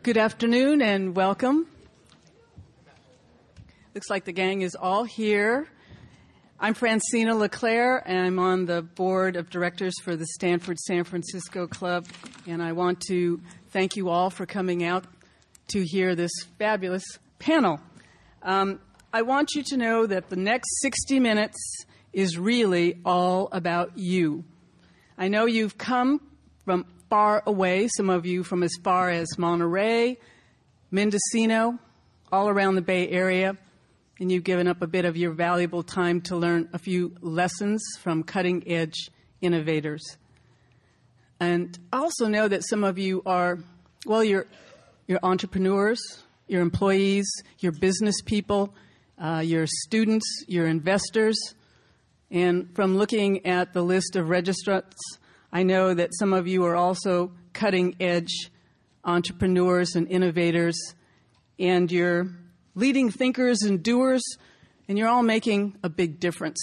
Good afternoon and welcome. Looks like the gang is all here. I'm Francina LeClaire, and I'm on the board of directors for the Stanford San Francisco Club, and I want to thank you all for coming out to hear this fabulous panel. I want you to know that the next 60 minutes is really all about you. I know you've come from far away, some of you from as far as Monterey, Mendocino, all around the Bay Area, and you've given up a bit of your valuable time to learn a few lessons from cutting-edge innovators. And I also know that some of you are, well, you're entrepreneurs, you're employees, you're business people, you're students, you're investors. And from looking at the list of registrants, I know that some of you are also cutting-edge entrepreneurs and innovators, and you're leading thinkers and doers, and you're all making a big difference.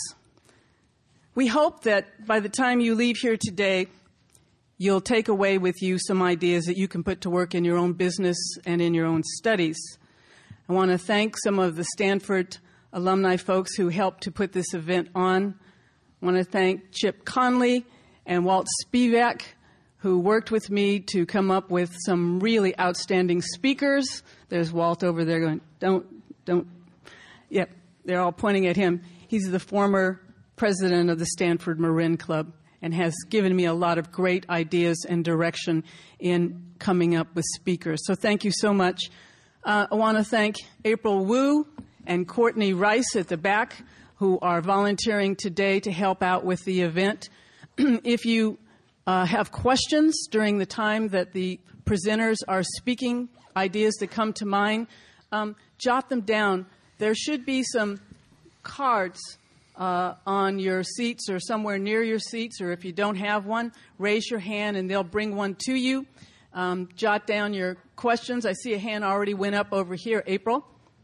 We hope that by the time you leave here today, you'll take away with you some ideas that you can put to work in your own business and in your own studies. I want to thank some of the Stanford alumni folks who helped to put this event on. I want to thank Chip Conley and Walt Spivak, who worked with me to come up with some really outstanding speakers. There's Walt over there going, don't. Yep, they're all pointing at him. He's the former president of the Stanford Marin Club and has given me a lot of great ideas and direction in coming up with speakers. So thank you so much. I want to thank April Wu and Courtney Rice at the back, who are volunteering today to help out with the event. If you have questions during the time that the presenters are speaking, ideas that come to mind, jot them down. There should be some cards on your seats or somewhere near your seats, or if you don't have one, raise your hand and they'll bring one to you. Jot down your questions. I see a hand already went up over here, April.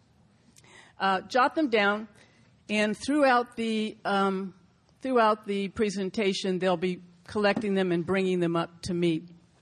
Jot them down, and throughout the presentation, they'll be collecting them and bringing them up to me.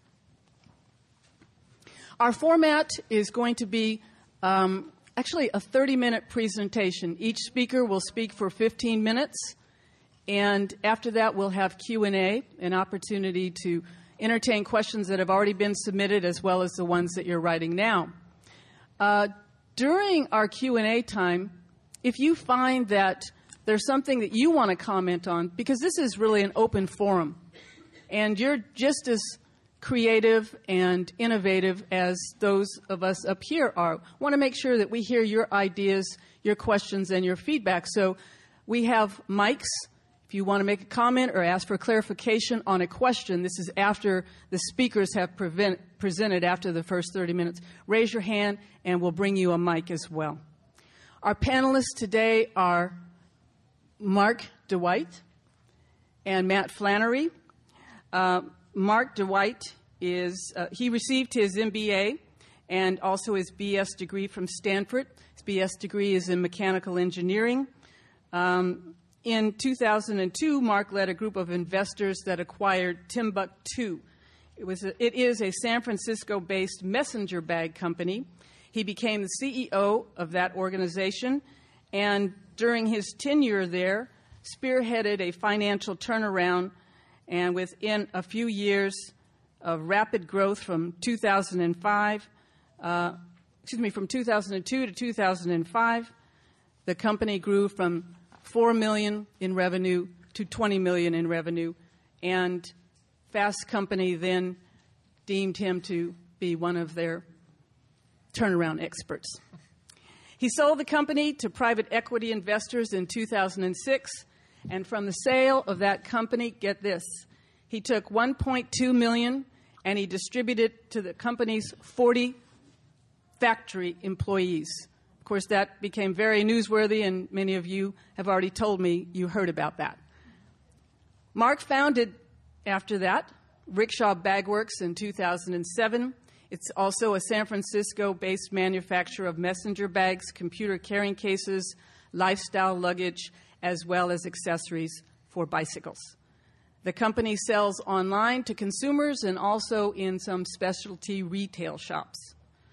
Our format is going to be actually a 30-minute presentation. Each speaker will speak for 15 minutes, and after that we'll have Q&A, an opportunity to entertain questions that have already been submitted as well as the ones that you're writing now. During our Q&A time, if you find that there's something that you want to comment on, because this is really an open forum, and you're just as creative and innovative as those of us up here are. Want to make sure that we hear your ideas, your questions, and your feedback. So we have mics. If you want to make a comment or ask for clarification on a question, this is after the speakers have presented after the first 30 minutes. Raise your hand, and we'll bring you a mic as well. Our panelists today are Mark DeWitt and Matt Flannery. Mark DeWitt he received his MBA and also his BS degree from Stanford. His BS degree is in mechanical engineering. In 2002, Mark led a group of investors that acquired Timbuk2. It is a San Francisco-based messenger bag company. He became the CEO of that organization, and during his tenure there, spearheaded a financial turnaround, and within a few years of rapid growth from 2002 to 2005, the company grew from $4 million in revenue to $20 million in revenue, and Fast Company then deemed him to be one of their turnaround experts. He sold the company to private equity investors in 2006, and from the sale of that company, get this, he took $1.2 million and he distributed to the company's 40 factory employees. Of course, that became very newsworthy, and many of you have already told me you heard about that. Mark founded, after that, Rickshaw Bagworks in 2007. It's also a San Francisco-based manufacturer of messenger bags, computer carrying cases, lifestyle luggage, as well as accessories for bicycles. The company sells online to consumers and also in some specialty retail shops.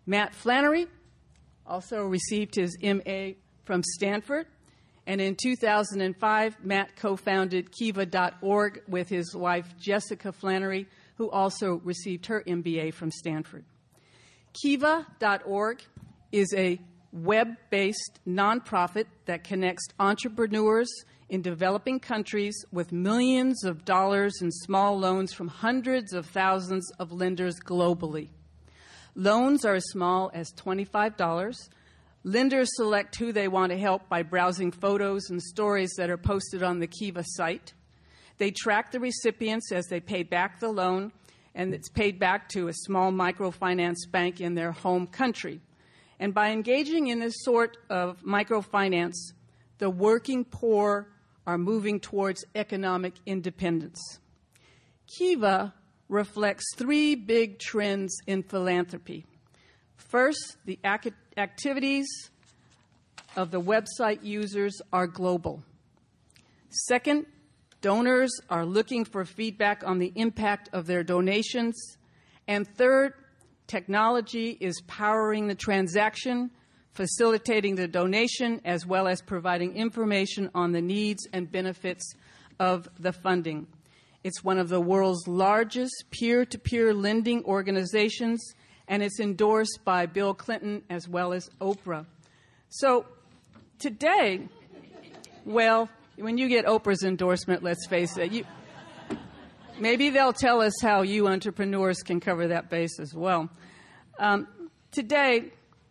Matt Flannery also received his MA from Stanford. And in 2005, Matt co-founded Kiva.org with his wife, Jessica Flannery, who also received her MBA from Stanford. Kiva.org is a web-based nonprofit that connects entrepreneurs in developing countries with millions of dollars in small loans from hundreds of thousands of lenders globally. Loans are as small as $25. Lenders select who they want to help by browsing photos and stories that are posted on the Kiva site. They track the recipients as they pay back the loan, and it's paid back to a small microfinance bank in their home country. And by engaging in this sort of microfinance, the working poor are moving towards economic independence. Kiva reflects three big trends in philanthropy. First, the activities of the website users are global. Second, donors are looking for feedback on the impact of their donations. And third, technology is powering the transaction, facilitating the donation, as well as providing information on the needs and benefits of the funding. It's one of the world's largest peer-to-peer lending organizations, and it's endorsed by Bill Clinton as well as Oprah. So today, well, when you get Oprah's endorsement, let's face it, maybe they'll tell us how you entrepreneurs can cover that base as well. Today,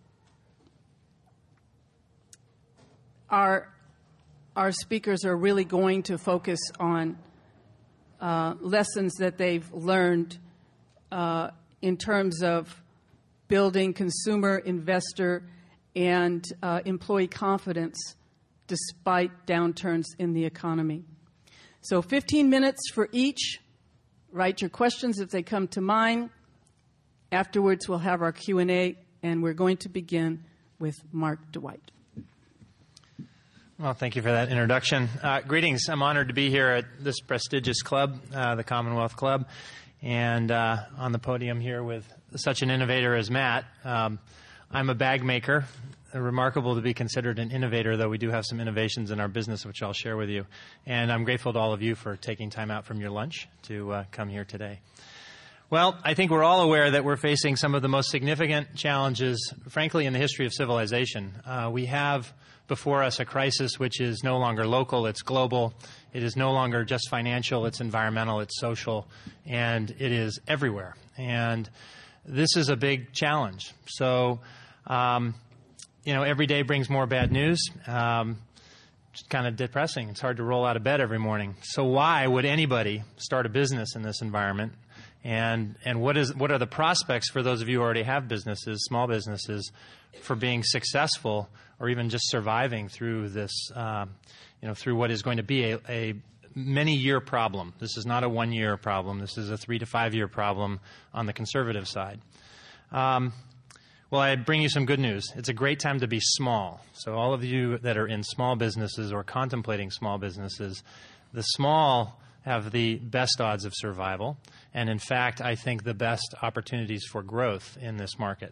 our speakers are really going to focus on lessons that they've learned in terms of building consumer, investor, and employee confidence despite downturns in the economy. So 15 minutes for each. Write your questions if they come to mind. Afterwards, we'll have our Q&A, and we're going to begin with Mark Dwight. Well, thank you for that introduction. Greetings. I'm honored to be here at this prestigious club, the Commonwealth Club, and on the podium here with such an innovator as Matt. I'm a bag maker. Remarkable to be considered an innovator, though we do have some innovations in our business, which I'll share with you. And I'm grateful to all of you for taking time out from your lunch to come here today. Well, I think we're all aware that we're facing some of the most significant challenges, frankly, in the history of civilization. We have before us a crisis which is no longer local, it's global. It is no longer just financial, it's environmental, it's social, and it is everywhere. And this is a big challenge. So, every day brings more bad news. It's kind of depressing. It's hard to roll out of bed every morning. So why would anybody start a business in this environment? And what are the prospects for those of you who already have businesses, small businesses, for being successful or even just surviving through this, through what is going to be a many-year problem? This is not a one-year problem. This is a 3 to 5 year problem on the conservative side. Well, I bring you some good news. It's a great time to be small. So all of you that are in small businesses or contemplating small businesses, the small have the best odds of survival, and in fact, I think the best opportunities for growth in this market.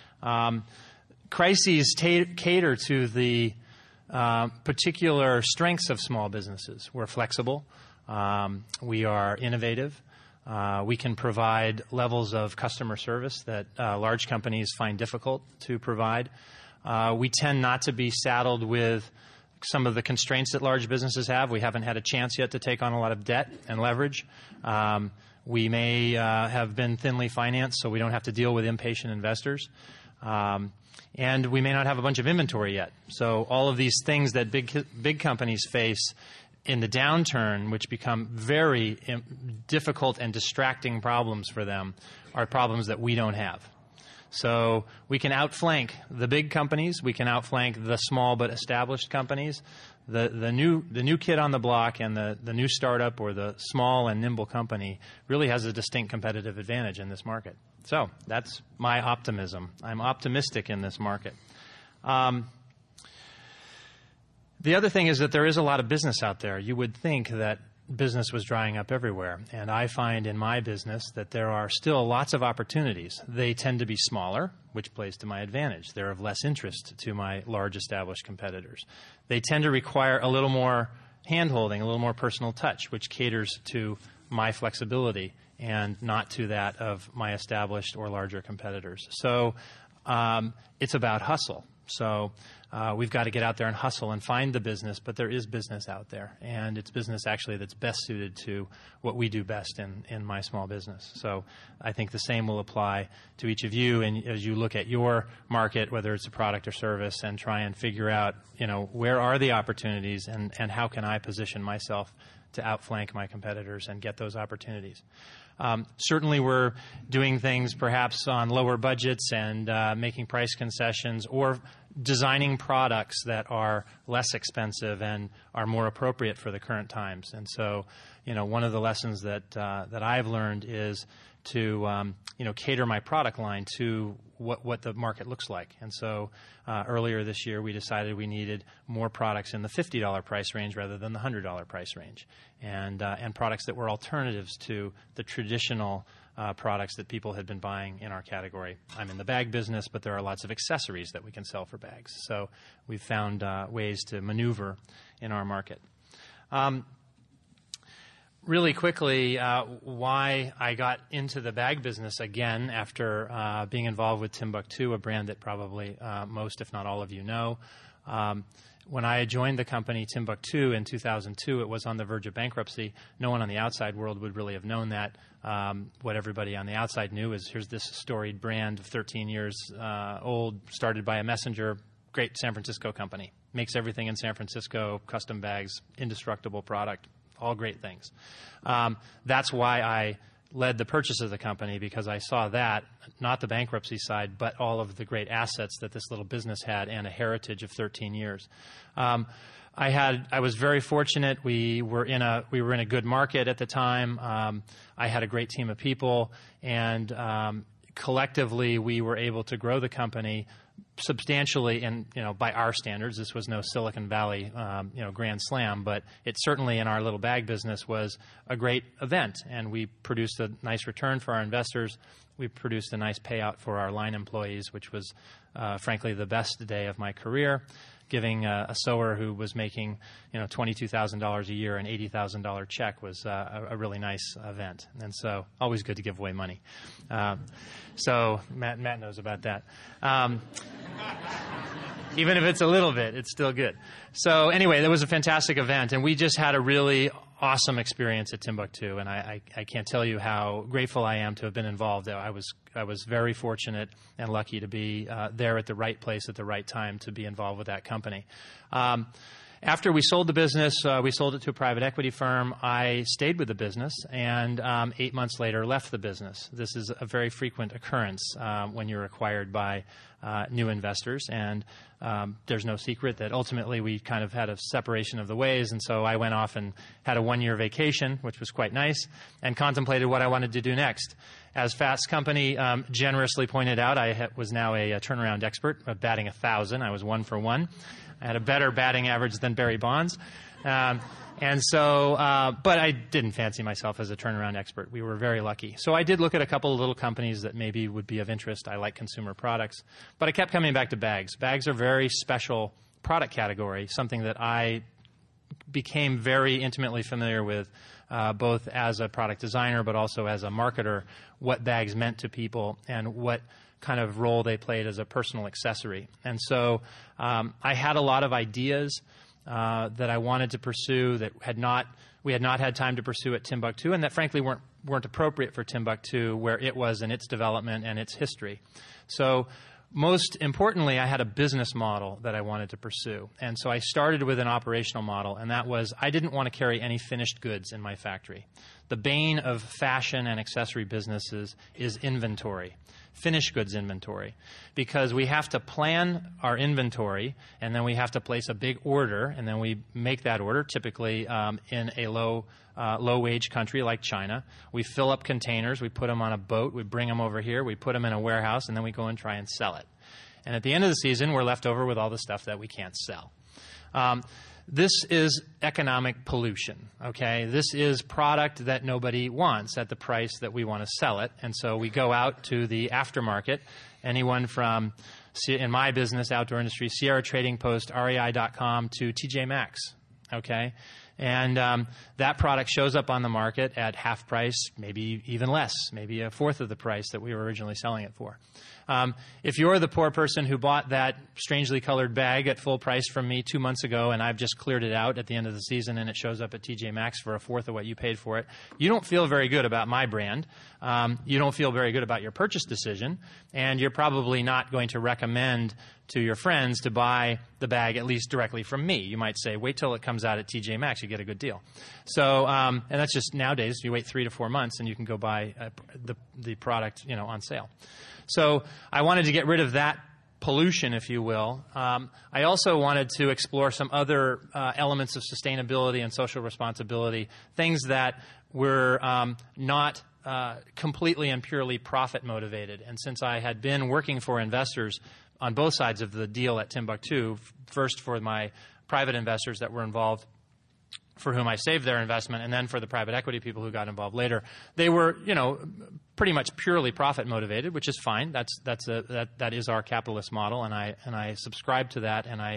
Crises cater to the particular strengths of small businesses. We're flexible. We are innovative. We can provide levels of customer service that large companies find difficult to provide. We tend not to be saddled with some of the constraints that large businesses have. We haven't had a chance yet to take on a lot of debt and leverage. We may have been thinly financed, so we don't have to deal with impatient investors. And we may not have a bunch of inventory yet. So all of these things that big companies face in the downturn, which become very difficult and distracting problems for them, are problems that we don't have. So we can outflank the big companies. We can outflank the small but established companies. The new kid on the block and the new startup or the small and nimble company really has a distinct competitive advantage in this market. So that's my optimism. I'm optimistic in this market. The other thing is that there is a lot of business out there. You would think that business was drying up everywhere. And I find in my business that there are still lots of opportunities. They tend to be smaller, which plays to my advantage. They're of less interest to my large established competitors. They tend to require a little more hand-holding, a little more personal touch, which caters to my flexibility and not to that of my established or larger competitors. So it's about hustle. So we've got to get out there and hustle and find the business, but there is business out there, and it's business actually that's best suited to what we do best in my small business. So I think the same will apply to each of you, and as you look at your market, whether it's a product or service, and try and figure out, where are the opportunities and how can I position myself to outflank my competitors and get those opportunities. Certainly we're doing things perhaps on lower budgets and making price concessions or designing products that are less expensive and are more appropriate for the current times. And so, one of the lessons that I've learned is to cater my product line to what the market looks like. And so earlier this year we decided we needed more products in the $50 price range rather than the $100 price range, and products that were alternatives to the traditional products that people had been buying in our category. I'm in the bag business, but there are lots of accessories that we can sell for bags. So we've found ways to maneuver in our market. Really quickly, why I got into the bag business again after being involved with Timbuk2, a brand that probably most, if not all of you know. When I joined the company Timbuk2 in 2002, it was on the verge of bankruptcy. No one on the outside world would really have known that. What everybody on the outside knew is here's this storied brand of 13 years old, started by a messenger, great San Francisco company. Makes everything in San Francisco, custom bags, indestructible product. All great things. That's why I led the purchase of the company, because I saw that, not the bankruptcy side, but all of the great assets that this little business had and a heritage of 13 years. I was very fortunate. We were in a good market at the time. I had a great team of people, and collectively we were able to grow the company substantially, and by our standards, this was no Silicon Valley grand slam, but it certainly in our little bag business was a great event, and we produced a nice return for our investors. We produced a nice payout for our line employees, which was frankly the best day of my career. Giving a sewer who was making $22,000 a year an $80,000 check was a really nice event, and so always good to give away money. So Matt knows about that. Even if it's a little bit, it's still good. So anyway, that was a fantastic event, and we just had a really awesome experience at Timbuk2, and I can't tell you how grateful I am to have been involved. I was very fortunate and lucky to be there at the right place at the right time to be involved with that company. After we sold the business, we sold it to a private equity firm. I stayed with the business, and 8 months later left the business. This is a very frequent occurrence when you're acquired by new investors, and there's no secret that ultimately we kind of had a separation of the ways, and so I went off and had a one-year vacation, which was quite nice, and contemplated what I wanted to do next. As Fast Company generously pointed out, I was now a turnaround expert, batting 1,000. I was 1 for 1. I had a better batting average than Barry Bonds. And so, but I didn't fancy myself as a turnaround expert. We were very lucky. So I did look at a couple of little companies that maybe would be of interest. I like consumer products. But I kept coming back to bags. Bags are a very special product category, something that I became very intimately familiar with, both as a product designer but also as a marketer, what bags meant to people and what kind of role they played as a personal accessory. And so I had a lot of ideas that I wanted to pursue that we had not had time to pursue at Timbuk2, and that frankly weren't appropriate for Timbuk2 where it was in its development and its history. So most importantly, I had a business model that I wanted to pursue. And so I started with an operational model, and that was I didn't want to carry any finished goods in my factory. The bane of fashion and accessory businesses is inventory, finished goods inventory, because we have to plan our inventory, and then we have to place a big order, and then we make that order, typically in a low-wage country like China. We fill up containers, we put them on a boat, we bring them over here, we put them in a warehouse, and then we go and try and sell it. And at the end of the season, we're left over with all the stuff that we can't sell. This is economic pollution, okay? This is product that nobody wants at the price that we want to sell it. And so we go out to the aftermarket. Anyone from, in my business, outdoor industry, Sierra Trading Post, REI.com to TJ Maxx, okay? And that product shows up on the market at half price, maybe even less, maybe a fourth of the price that we were originally selling it for. If you're the poor person who bought that strangely colored bag at full price from me 2 months ago and I've just cleared it out at the end of the season and it shows up at TJ Maxx for a fourth of what you paid for it, you don't feel very good about my brand. You don't feel very good about your purchase decision, and you're probably not going to recommend to your friends to buy the bag at least directly from me. You might say, wait till it comes out at TJ Maxx, you get a good deal. So, and that's just nowadays, you wait 3 to 4 months and you can go buy the product, on sale. So I wanted to get rid of that pollution, if you will. I also wanted to explore some other elements of sustainability and social responsibility, things that were not completely and purely profit motivated. And since I had been working for investors on both sides of the deal at Timbuk2, first for my private investors that were involved, for whom I saved their investment, and then for the private equity people who got involved later, they were, pretty much purely profit motivated, which is fine. That is our capitalist model, and I subscribe to that, and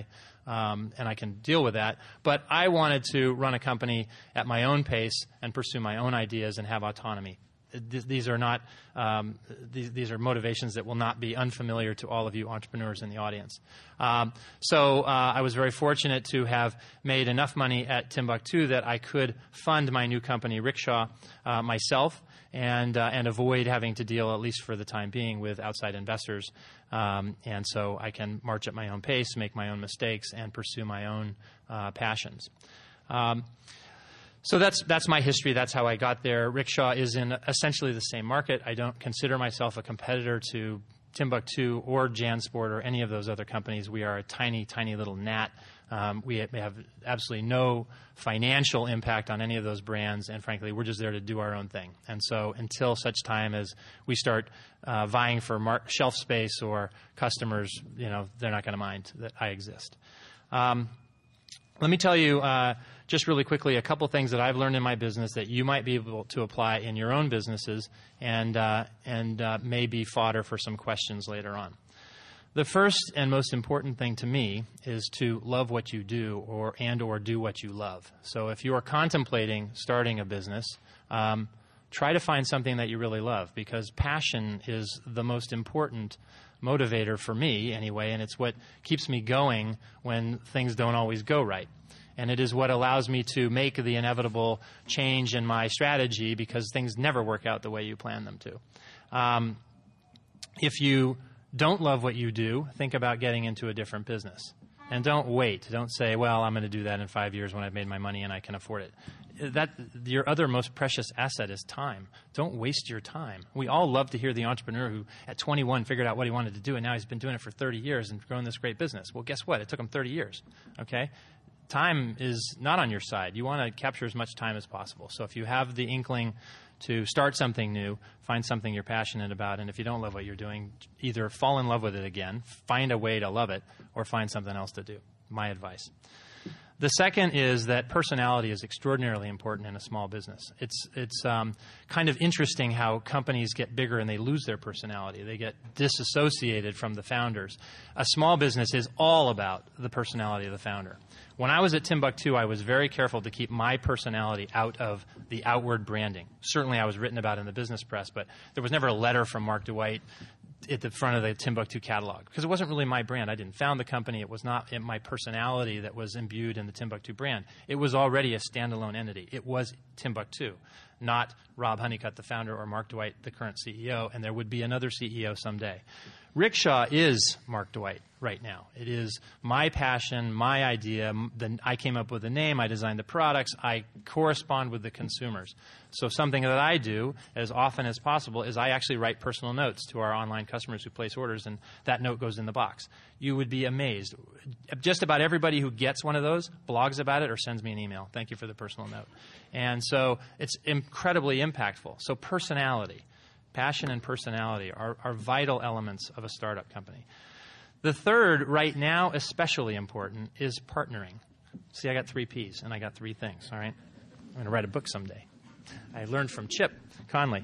I can deal with that. But I wanted to run a company at my own pace and pursue my own ideas and have autonomy. These are not these are motivations that will not be unfamiliar to all of you entrepreneurs in the audience. So I was very fortunate to have made enough money at Timbuk2 that I could fund my new company, Rickshaw, myself, and avoid having to deal, at least for the time being, with outside investors. And so I can march at my own pace, make my own mistakes, and pursue my own passions. So that's my history. That's how I got there. Rickshaw is in essentially the same market. I don't consider myself a competitor to Timbuk2 or JanSport or any of those other companies. We are a tiny, tiny little gnat. We have absolutely no financial impact on any of those brands, and frankly, we're just there to do our own thing. And so until such time as we start vying for shelf space or customers, they're not going to mind that I exist. Let me tell you just really quickly a couple things that I've learned in my business that you might be able to apply in your own businesses and may be fodder for some questions later on. The first and most important thing to me is to love what you do or do what you love. So if you are contemplating starting a business, try to find something that you really love, because passion is the most important motivator for me anyway, and it's what keeps me going when things don't always go right. And it is what allows me to make the inevitable change in my strategy, because things never work out the way you plan them to. If you don't love what you do, think about getting into a different business. And don't wait. Don't say, well, I'm going to do that in 5 years when I've made my money and I can afford it. Your other most precious asset is time. Don't waste your time. We all love to hear the entrepreneur who at 21 figured out what he wanted to do, and now he's been doing it for 30 years and grown this great business. Well, guess what? It took him 30 years. Okay? Time is not on your side. You want to capture as much time as possible. So if you have the inkling to start something new, find something you're passionate about, and if you don't love what you're doing, either fall in love with it again, find a way to love it, or find something else to do. My advice. The second is that personality is extraordinarily important in a small business. It's kind of interesting how companies get bigger and they lose their personality. They get disassociated from the founders. A small business is all about the personality of the founder. When I was at Timbuk2, I was very careful to keep my personality out of the outward branding. Certainly I was written about in the business press, but there was never a letter from Mark Dwight at the front of the Timbuk2 catalog, because it wasn't really my brand. I didn't found the company. It was not my personality that was imbued in the Timbuk2 brand. It was already a standalone entity. It was Timbuk2, not Rob Honeycutt, the founder, or Mark Dwight, the current CEO, and there would be another CEO someday. Rickshaw is Mark Dwight right now. It is my passion, my idea. I came up with the name. I designed the products. I correspond with the consumers. So something that I do as often as possible is I actually write personal notes to our online customers who place orders, and that note goes in the box. You would be amazed. Just about everybody who gets one of those blogs about it or sends me an email. Thank you for the personal note. And so it's incredibly impactful. So personality. Passion and personality are vital elements of a startup company. The third, right now especially important, is partnering. See, I got 3 Ps, and I got 3 things, all right? I'm going to write a book someday. I learned from Chip Conley.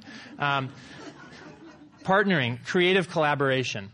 Partnering, creative collaboration.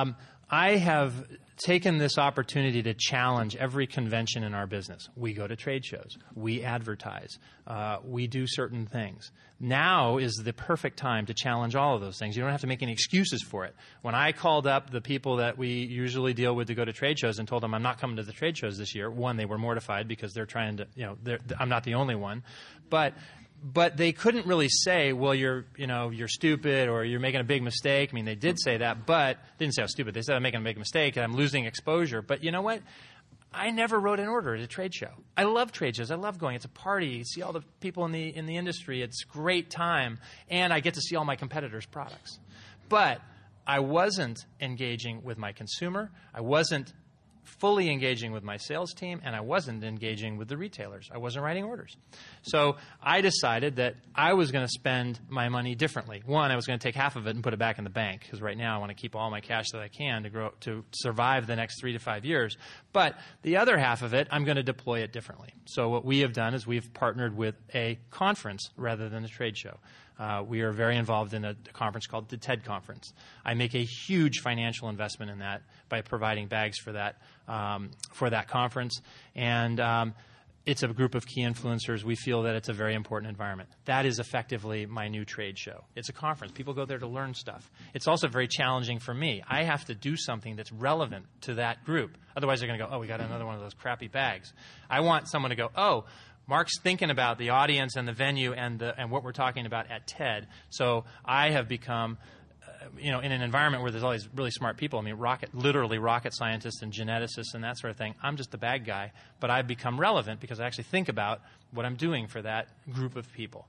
I have taken this opportunity to challenge every convention in our business. We go to trade shows. We advertise. We do certain things. Now is the perfect time to challenge all of those things. You don't have to make any excuses for it. When I called up the people that we usually deal with to go to trade shows and told them I'm not coming to the trade shows this year, one, they were mortified because they're trying to, I'm not the only one. But they couldn't really say, well, you're stupid or you're making a big mistake. I mean, they did say that, but they didn't say I was stupid. They said I'm making a big mistake and I'm losing exposure. But you know what? I never wrote an order at a trade show. I love trade shows. I love going. It's a party. You see all the people in the industry. It's a great time. And I get to see all my competitors' products. But I wasn't engaging with my consumer. I wasn't fully engaging with my sales team, and I wasn't engaging with the retailers. I wasn't writing orders. So I decided that I was going to spend my money differently. One, I was going to take half of it and put it back in the bank, because right now I want to keep all my cash that I can to survive the next 3 to 5 years. But the other half of it, I'm going to deploy it differently. So what we have done is we've partnered with a conference rather than a trade show. We are very involved in a conference called the TED Conference. I make a huge financial investment in that by providing bags for that conference. And it's a group of key influencers. We feel that it's a very important environment. That is effectively my new trade show. It's a conference. People go there to learn stuff. It's also very challenging for me. I have to do something that's relevant to that group. Otherwise, they're going to go, oh, we got another one of those crappy bags. I want someone to go, oh, Mark's thinking about the audience and the venue and what we're talking about at TED. So I have become, in an environment where there's all these really smart people. I mean, literally rocket scientists and geneticists and that sort of thing. I'm just the bad guy, but I've become relevant because I actually think about what I'm doing for that group of people.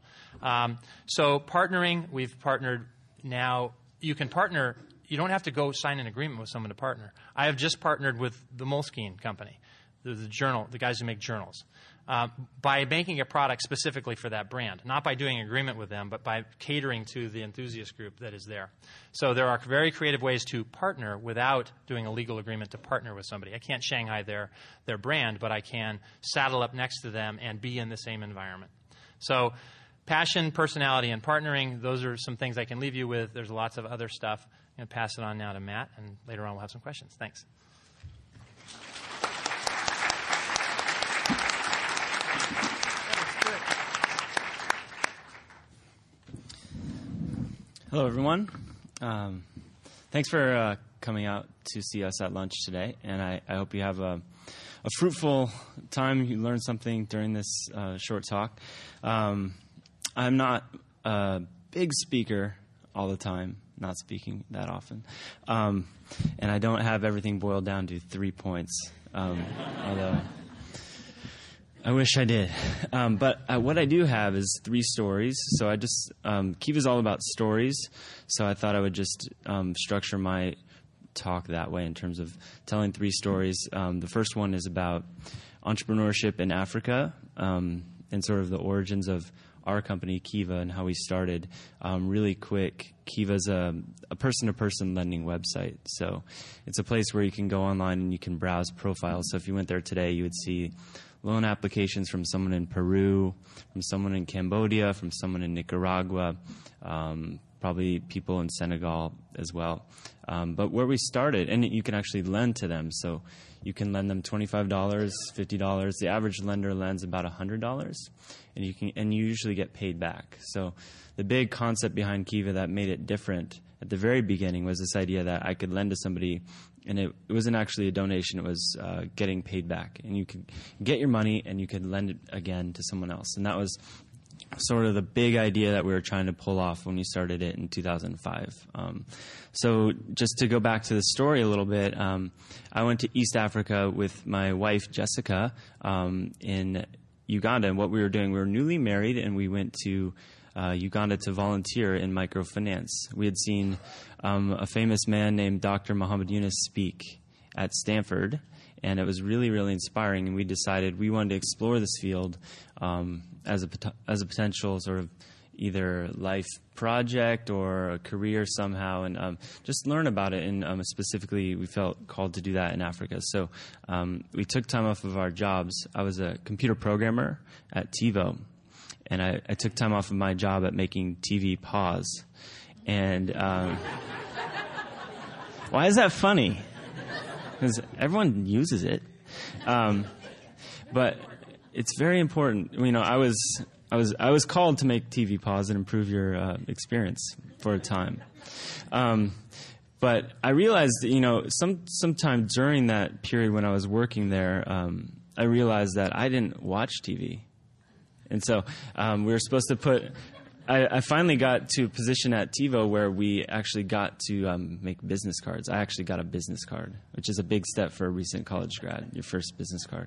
So partnering, we've partnered now. You can partner. You don't have to go sign an agreement with someone to partner. I have just partnered with the Moleskine Company, the guys who make journals. By making a product specifically for that brand, not by doing an agreement with them, but by catering to the enthusiast group that is there. So there are very creative ways to partner without doing a legal agreement to partner with somebody. I can't Shanghai their brand, but I can saddle up next to them and be in the same environment. So passion, personality, and partnering, those are some things I can leave you with. There's lots of other stuff. I'm going to pass it on now to Matt, and later on we'll have some questions. Thanks. Hello, everyone. Thanks for coming out to see us at lunch today, and I hope you have a fruitful time. You learned something during this short talk. I'm not a big speaker all the time, not speaking that often, and I don't have everything boiled down to 3 points, although I wish I did. But what I do have is 3 stories. So I just, Kiva's all about stories. So I thought I would just structure my talk that way in terms of telling 3 stories. The first one is about entrepreneurship in Africa and sort of the origins of our company, Kiva, and how we started. Really quick, Kiva's a person-to-person lending website. So it's a place where you can go online and you can browse profiles. So if you went there today, you would see loan applications from someone in Peru, from someone in Cambodia, from someone in Nicaragua, probably people in Senegal as well. But where we started, and you can actually lend to them. So you can lend them $25, $50. The average lender lends about $100, and you usually get paid back. So the big concept behind Kiva that made it different at the very beginning was this idea that I could lend to somebody, and it wasn't actually a donation. It was getting paid back. And you could get your money, and you could lend it again to someone else. And that was sort of the big idea that we were trying to pull off when we started it in 2005. So just to go back to the story a little bit, I went to East Africa with my wife, Jessica, in Uganda. And what we were doing, we were newly married, and we went to Uganda to volunteer in microfinance. We had seen a famous man named Dr. Muhammad Yunus speak at Stanford, and it was really, really inspiring. And we decided we wanted to explore this field as a potential sort of either life project or a career somehow, and just learn about it. And specifically, we felt called to do that in Africa. So we took time off of our jobs. I was a computer programmer at TiVo, and I took time off of my job at making TV pause. And why is that funny? Because everyone uses it. But it's very important. You know, I was called to make TV pause and improve your experience for a time. But I realized, you know, sometime during that period when I was working there, I realized that I didn't watch TV. And so we were supposed to put... I finally got to a position at TiVo where we actually got to make business cards. I actually got a business card, which is a big step for a recent college grad, your first business card.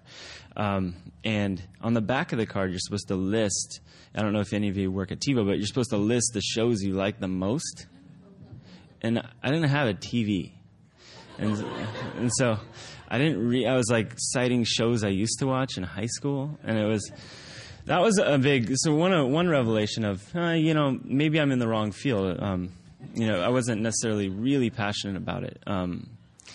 And on the back of the card, you're supposed to list, I don't know if any of you work at TiVo, but you're supposed to list the shows you like the most. And I didn't have a TV. And so I didn't I was like citing shows I used to watch in high school, and that was a big, so one revelation of, you know, maybe I'm in the wrong field. You know, I wasn't necessarily really passionate about it. And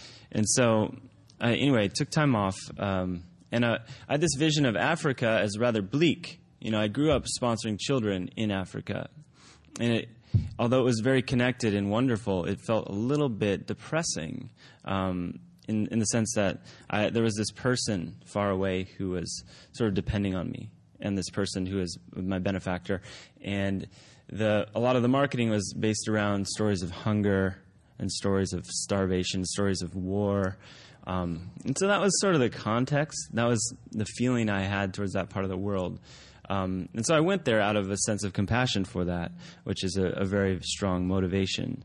so, anyway, I took time off, and I had this vision of Africa as rather bleak. You know, I grew up sponsoring children in Africa, and although it was very connected and wonderful, it felt a little bit depressing, in the sense that there was this person far away who was sort of depending on me, and this person who is my benefactor. And a lot of the marketing was based around stories of hunger and stories of starvation, stories of war. And so that was sort of the context. That was the feeling I had towards that part of the world. And so I went there out of a sense of compassion for that, which is a very strong motivation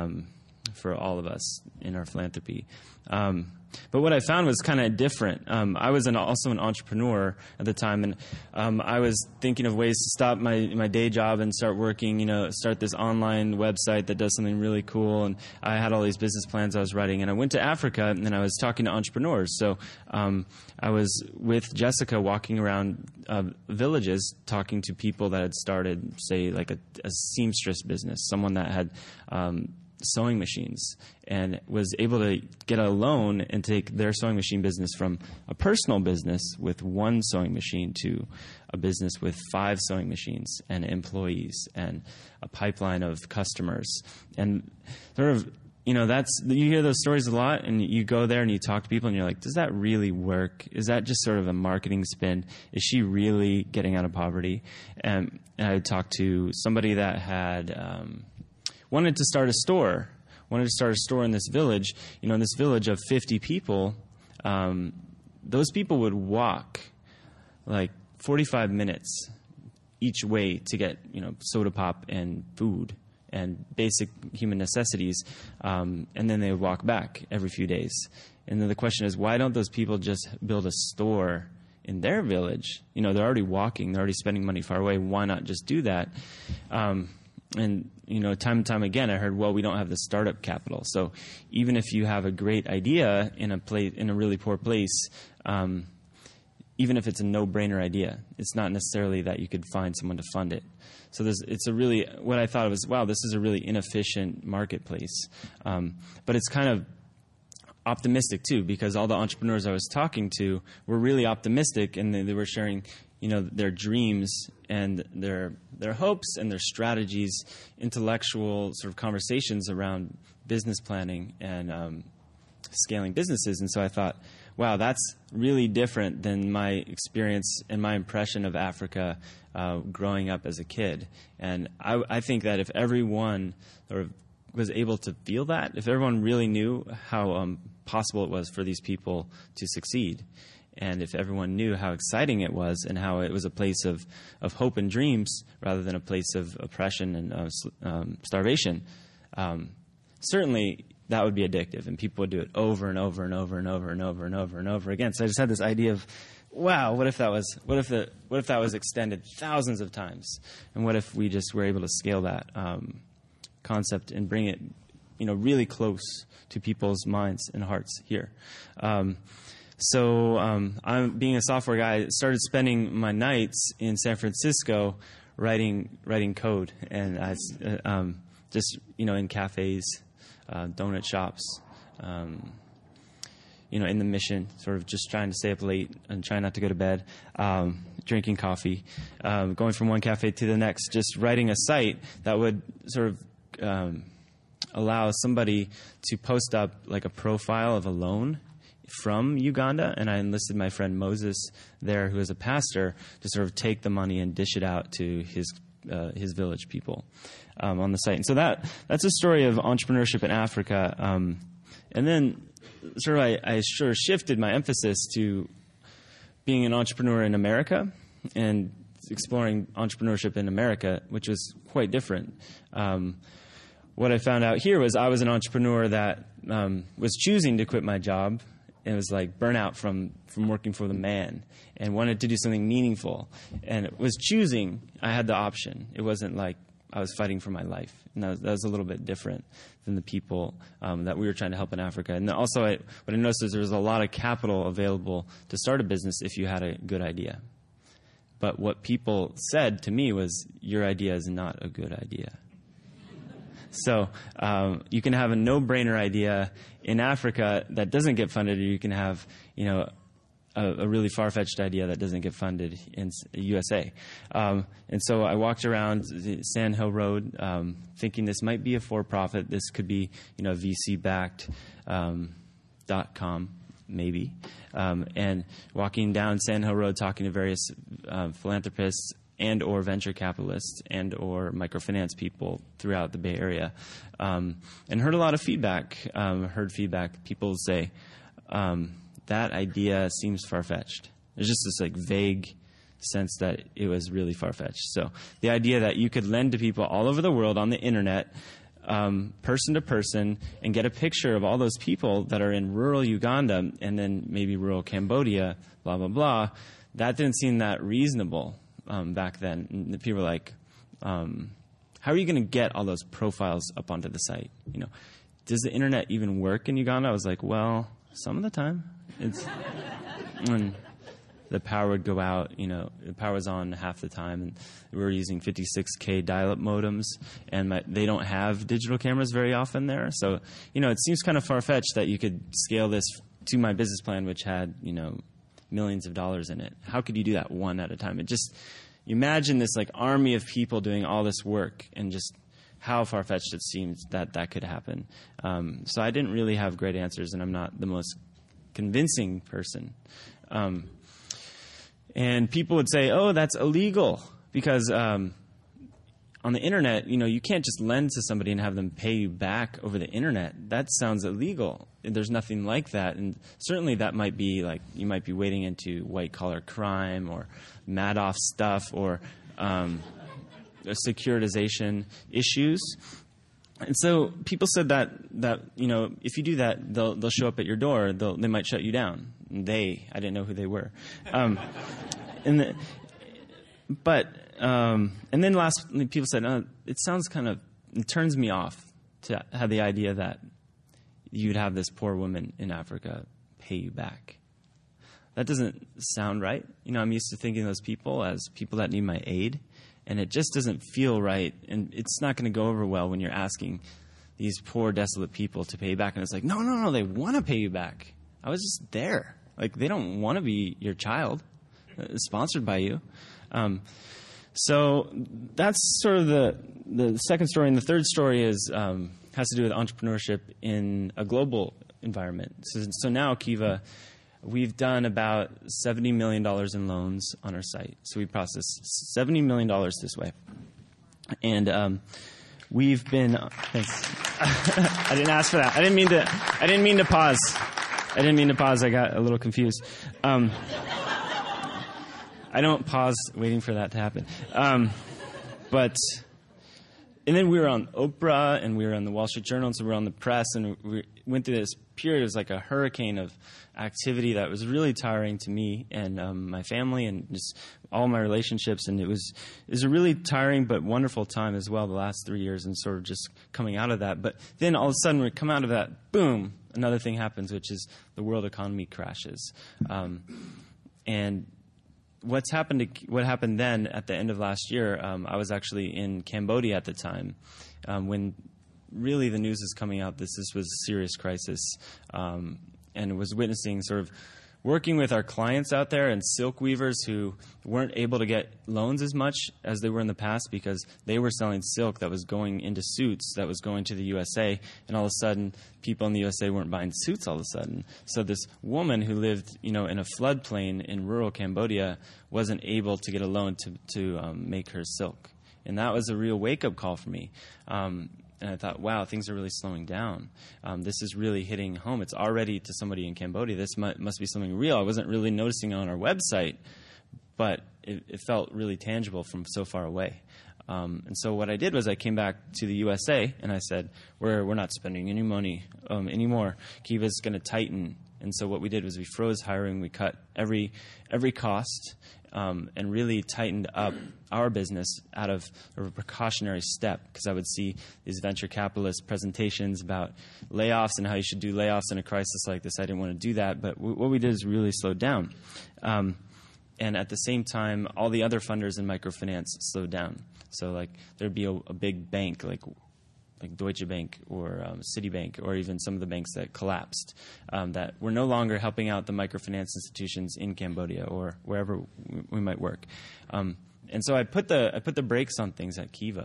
for all of us in our philanthropy. But what I found was kind of different. I was also an entrepreneur at the time, and I was thinking of ways to stop my day job and start working, you know, start this online website that does something really cool. And I had all these business plans I was writing, and I went to Africa, and I was talking to entrepreneurs. So I was with Jessica walking around villages talking to people that had started, say, like a seamstress business, someone that had sewing machines, and was able to get a loan and take their sewing machine business from a personal business with one sewing machine to a business with 5 sewing machines and employees and a pipeline of customers. And sort of, you know, you hear those stories a lot, and you go there and you talk to people and you're like, does that really work? Is that just sort of a marketing spin? Is she really getting out of poverty? And I talked to somebody that had wanted to start a store in this village. You know, in this village of 50 people, those people would walk like 45 minutes each way to get, you know, soda pop and food and basic human necessities, and then they would walk back every few days. And then the question is, why don't those people just build a store in their village? You know, they're already walking, they're already spending money far away. Why not just do that? And, you know, time and time again, I heard, well, we don't have the startup capital. So even if you have a great idea in a really poor place, even if it's a no-brainer idea, it's not necessarily that you could find someone to fund it. So what I thought was, wow, this is a really inefficient marketplace. But it's kind of optimistic too, because all the entrepreneurs I was talking to were really optimistic, and they were sharing, you know, their dreams and their hopes and their strategies, intellectual sort of conversations around business planning and scaling businesses. And so I thought, wow, that's really different than my experience and my impression of Africa growing up as a kid. And I think that if everyone sort of was able to feel that, if everyone really knew how possible it was for these people to succeed, and if everyone knew how exciting it was and how it was a place of hope and dreams rather than a place of oppression and starvation, certainly that would be addictive, and people would do it over and over and over and over and over and over and over again. So I just had this idea of, wow, what if that was extended thousands of times, and what if we just were able to scale that concept and bring it, you know, really close to people's minds and hearts here. So I'm being a software guy, started spending my nights in San Francisco writing code, and I just in cafes, donut shops, in the mission, sort of just trying to stay up late and trying not to go to bed, drinking coffee, going from one cafe to the next, just writing a site that would sort of allow somebody to post up like a profile of a loan from Uganda, and I enlisted my friend Moses there, who is a pastor, to sort of take the money and dish it out to his village people on the site. And so that's a story of entrepreneurship in Africa. And then sort of I sort of shifted my emphasis to being an entrepreneur in America and exploring entrepreneurship in America, which was quite different. What I found out here was I was an entrepreneur that was choosing to quit my job. It was like burnout from working for the man, and wanted to do something meaningful. And it was choosing. I had the option. It wasn't like I was fighting for my life. And that was a little bit different than the people that we were trying to help in Africa. And also what I noticed is there was a lot of capital available to start a business if you had a good idea. But what people said to me was, your idea is not a good idea. So you can have a no-brainer idea in Africa that doesn't get funded, or you can have, a really far-fetched idea that doesn't get funded in the USA. And so I walked around Sand Hill Road thinking this might be a for-profit. This could be, VC-backed .com, maybe. And walking down Sand Hill Road talking to various philanthropists and or venture capitalists and or microfinance people throughout the Bay Area, and heard a lot of feedback. Heard feedback. People say, that idea seems far-fetched. There's just this like vague sense that it was really far-fetched. So the idea that you could lend to people all over the world on the internet, person to person, and get a picture of all those people that are in rural Uganda and then maybe rural Cambodia, blah, blah, blah, that didn't seem that reasonable back then. And the people were like, how are you going to get all those profiles up onto the site? Does the internet even work in Uganda? I was like, well, some of the time. It's when the power would go out, the power was on half the time, and we were using 56K dial-up modems, and they don't have digital cameras very often there. So, it seems kind of far-fetched that you could scale this to my business plan, which had, millions of dollars in it. How could you do that one at a time? You imagine this like army of people doing all this work, and just how far-fetched it seems that could happen. So I didn't really have great answers, and I'm not the most convincing person. And people would say, oh, that's illegal, because on the internet, you can't just lend to somebody and have them pay you back over the internet. That sounds illegal. There's nothing like that. And certainly that might be like, you might be wading into white-collar crime or Madoff stuff or securitization issues. And so people said that if you do that, they'll show up at your door. They might shut you down. I didn't know who they were. And then lastly, people said, it turns me off to have the idea that you'd have this poor woman in Africa pay you back. That doesn't sound right. I'm used to thinking of those people as people that need my aid. And it just doesn't feel right, and it's not going to go over well when you're asking these poor, desolate people to pay you back. And it's like, no, they want to pay you back. I was just there. Like, they don't want to be your child, sponsored by you. So that's sort of the second story. And the third story has to do with entrepreneurship in a global environment. So now, Kiva, we've done about $70 million in loans on our site. So we processed $70 million this way. And we've been... Thanks. I didn't ask for that. I didn't mean to pause. I got a little confused. I don't pause waiting for that to happen. And then we were on Oprah, and we were on the Wall Street Journal, and so we were on the press, and we went through this period. It was like a hurricane of activity that was really tiring to me and my family and just all my relationships. And it was a really tiring but wonderful time as well, the last 3 years, and sort of just coming out of that. But then all of a sudden, when we come out of that, boom, another thing happens, which is the world economy crashes. And what happened then at the end of last year, I was actually in Cambodia at the time when really the news was coming out this was a serious crisis, and was witnessing sort of working with our clients out there and silk weavers who weren't able to get loans as much as they were in the past because they were selling silk that was going into suits that was going to the USA, and all of a sudden people in the USA weren't buying suits all of a sudden. So this woman who lived, in a floodplain in rural Cambodia wasn't able to get a loan to make her silk. And that was a real wake-up call for me. And I thought, wow, things are really slowing down. This is really hitting home. It's already to somebody in Cambodia. This must be something real. I wasn't really noticing it on our website, but it felt really tangible from so far away. And so what I did was I came back to the USA and I said, we're not spending any money anymore. Kiva's going to tighten. And so what we did was we froze hiring. We cut every cost. And really tightened up our business out of a precautionary step, because I would see these venture capitalist presentations about layoffs and how you should do layoffs in a crisis like this. I didn't want to do that, but what we did is really slowed down. And at the same time, all the other funders in microfinance slowed down. So there'd be a big bank like Deutsche Bank or Citibank, or even some of the banks that collapsed, that were no longer helping out the microfinance institutions in Cambodia or wherever we might work. And so I put the brakes on things at Kiva.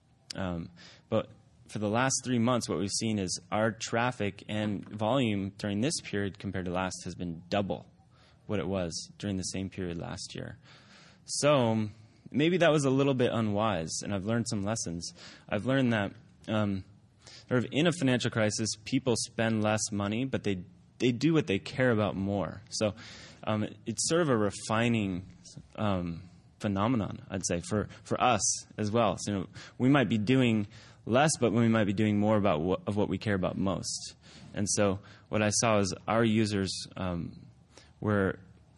But for the last 3 months, what we've seen is our traffic and volume during this period compared to last has been double what it was during the same period last year. So maybe that was a little bit unwise, and I've learned some lessons. I've learned that sort of in a financial crisis, people spend less money, but they do what they care about more. So it's sort of a refining phenomenon, I'd say, for us as well. So we might be doing less, but we might be doing more about what we care about most. And so what I saw is our users were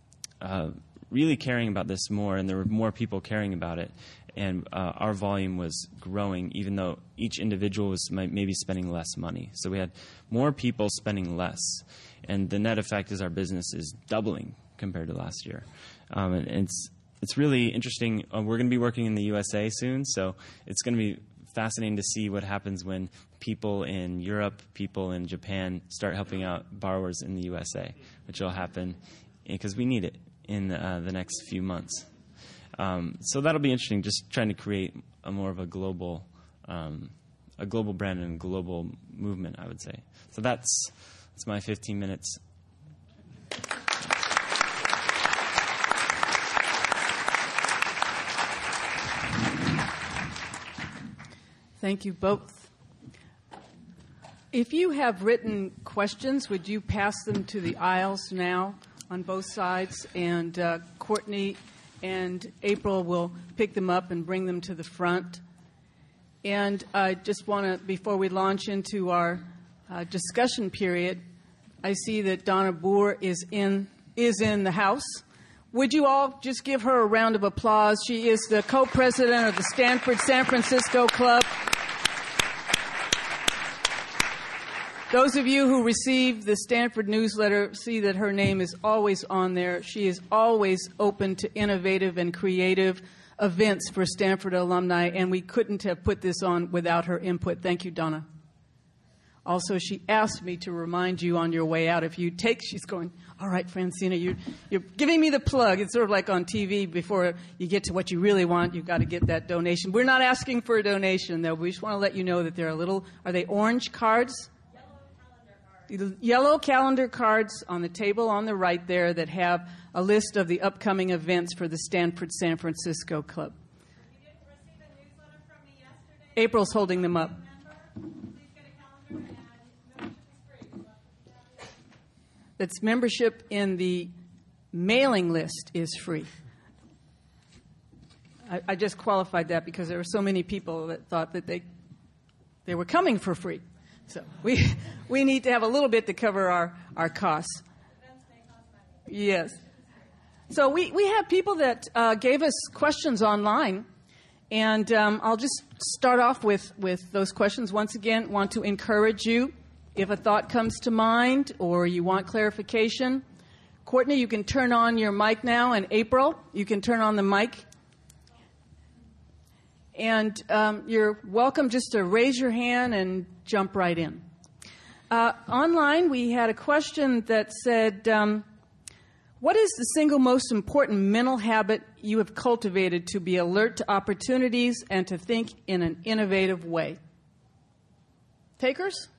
really caring about this more, and there were more people caring about it. And our volume was growing, even though each individual was maybe spending less money. So we had more people spending less. And the net effect is our business is doubling compared to last year. And it's really interesting. We're going to be working in the USA soon, so it's going to be fascinating to see what happens when people in Europe, people in Japan start helping out borrowers in the USA, which will happen because we need it in the next few months. So that'll be interesting, just trying to create more of a global brand and a global movement, I would say. So that's my 15 minutes. Thank you both. If you have written questions, would you pass them to the aisles now on both sides? And Courtney and April will pick them up and bring them to the front. And I just want to, before we launch into our discussion period, I see that Donna Boer is in the house. Would you all just give her a round of applause? She is the co-president of the Stanford San Francisco Club. Those of you who receive the Stanford newsletter see that her name is always on there. She is always open to innovative and creative events for Stanford alumni, and we couldn't have put this on without her input. Thank you, Donna. Also, she asked me to remind you on your way out, if you take, she's going, all right, Francina, you're giving me the plug. It's sort of like on TV, before you get to what you really want, you've got to get that donation. We're not asking for a donation, though. We just want to let you know that there are are they orange cards? Yellow calendar cards on the table on the right there that have a list of the upcoming events for the Stanford San Francisco Club. You didn't receive a newsletter from me yesterday? April's holding them up. Please get a calendar, and membership is free. That's membership in the mailing list is free. I just qualified that because there were so many people that thought that they were coming for free. So we need to have a little bit to cover our costs. Yes. So we have people that gave us questions online, and I'll just start off with those questions. Once again, want to encourage you, if a thought comes to mind or you want clarification, Courtney, you can turn on your mic now, and April, you can turn on the mic. And you're welcome just to raise your hand and jump right in. Online, we had a question that said, what is the single most important mental habit you have cultivated to be alert to opportunities and to think in an innovative way? Takers?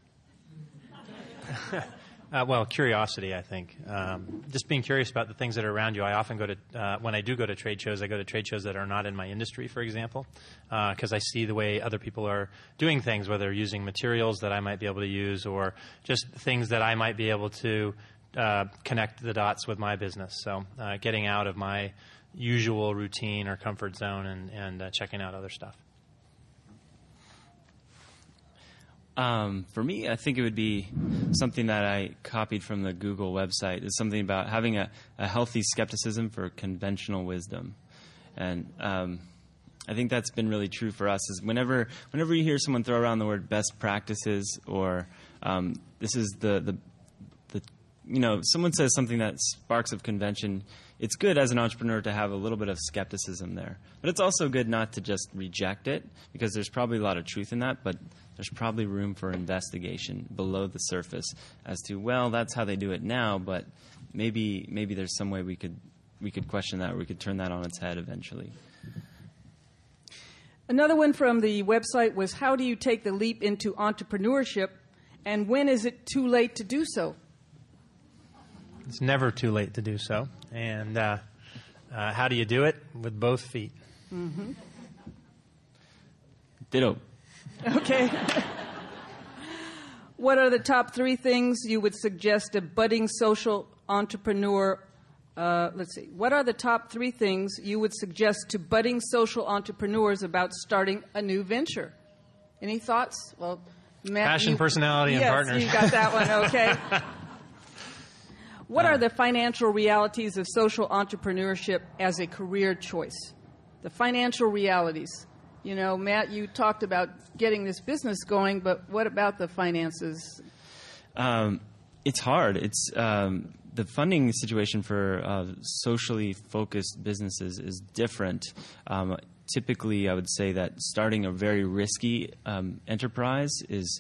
Well, curiosity, I think. Just being curious about the things that are around you. I often go to, when I do go to trade shows, I go to trade shows that are not in my industry, for example, because I see the way other people are doing things, whether using materials that I might be able to use or just things that I might be able to connect the dots with my business. So getting out of my usual routine or comfort zone and checking out other stuff. For me, I think it would be something that I copied from the Google website. It's something about having a healthy skepticism for conventional wisdom. And I think that's been really true for us is whenever you hear someone throw around the word best practices or this is the someone says something that sparks of convention, it's good as an entrepreneur to have a little bit of skepticism there. But it's also good not to just reject it because there's probably a lot of truth in that, but there's probably room for investigation below the surface as to, well, that's how they do it now, but maybe there's some way we could question that or we could turn that on its head eventually. Another one from the website was, how do you take the leap into entrepreneurship, and when is it too late to do so? It's never too late to do so. And how do you do it? With both feet. Mm-hmm. Ditto. Okay. What are the top 3 things you would suggest a budding social entrepreneur? What are the top 3 things you would suggest to budding social entrepreneurs about starting a new venture? Any thoughts? Well, Matt, passion, personality, and partners. Yes, you got that one. Okay. What are the financial realities of social entrepreneurship as a career choice? The financial realities. You know, Matt, you talked about getting this business going, but what about the finances? It's hard. It's the funding situation for socially focused businesses is different. Typically, I would say that starting a very risky enterprise is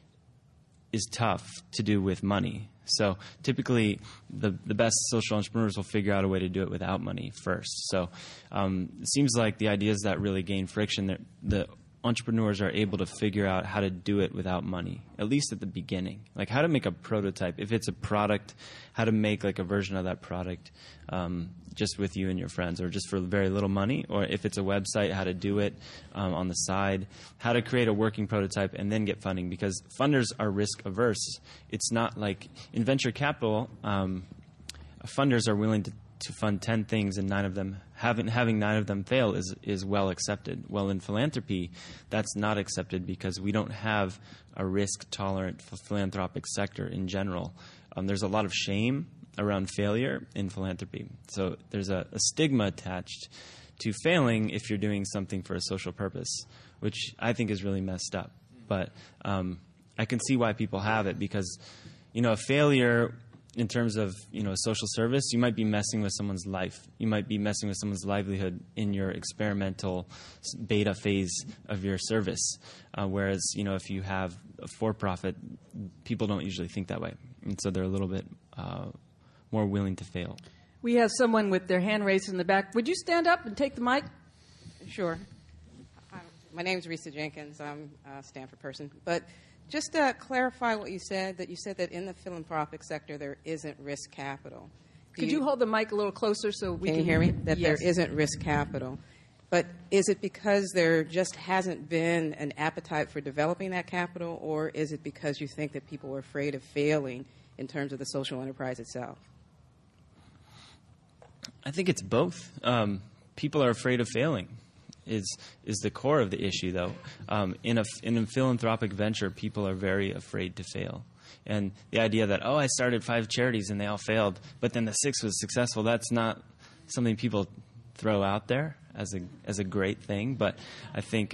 tough to do with money. So typically, the best social entrepreneurs will figure out a way to do it without money first. So it seems like the ideas that really gain friction, that the entrepreneurs are able to figure out how to do it without money, at least at the beginning. Like how to make a prototype. If it's a product, how to make like a version of that product just with you and your friends or just for very little money. Or if it's a website, how to do it on the side. How to create a working prototype and then get funding because funders are risk averse. It's not like in venture capital, funders are willing to fund 10 things and 9 of them having 9 of them fail is well accepted. Well, in philanthropy, that's not accepted because we don't have a risk-tolerant philanthropic sector in general. There's a lot of shame around failure in philanthropy. So there's a stigma attached to failing if you're doing something for a social purpose, which I think is really messed up. But I can see why people have it because, a failure in terms of social service, you might be messing with someone's life. You might be messing with someone's livelihood in your experimental beta phase of your service. Whereas if you have a for-profit, people don't usually think that way, and so they're a little bit more willing to fail. We have someone with their hand raised in the back. Would you stand up and take the mic? Sure. My name is Risa Jenkins. I'm a Stanford person, but. Just to clarify what you said that in the philanthropic sector there isn't risk capital. Could you hold the mic a little closer so we can... Can you hear me? That yes. There isn't risk capital. But is it because there just hasn't been an appetite for developing that capital, or is it because you think that people are afraid of failing in terms of the social enterprise itself? I think it's both. People are afraid of failing. Is the core of the issue, though. In a philanthropic venture, people are very afraid to fail. And the idea that, I started 5 charities and they all failed, but then the 6th was successful, that's not something people throw out there as a great thing. But I think,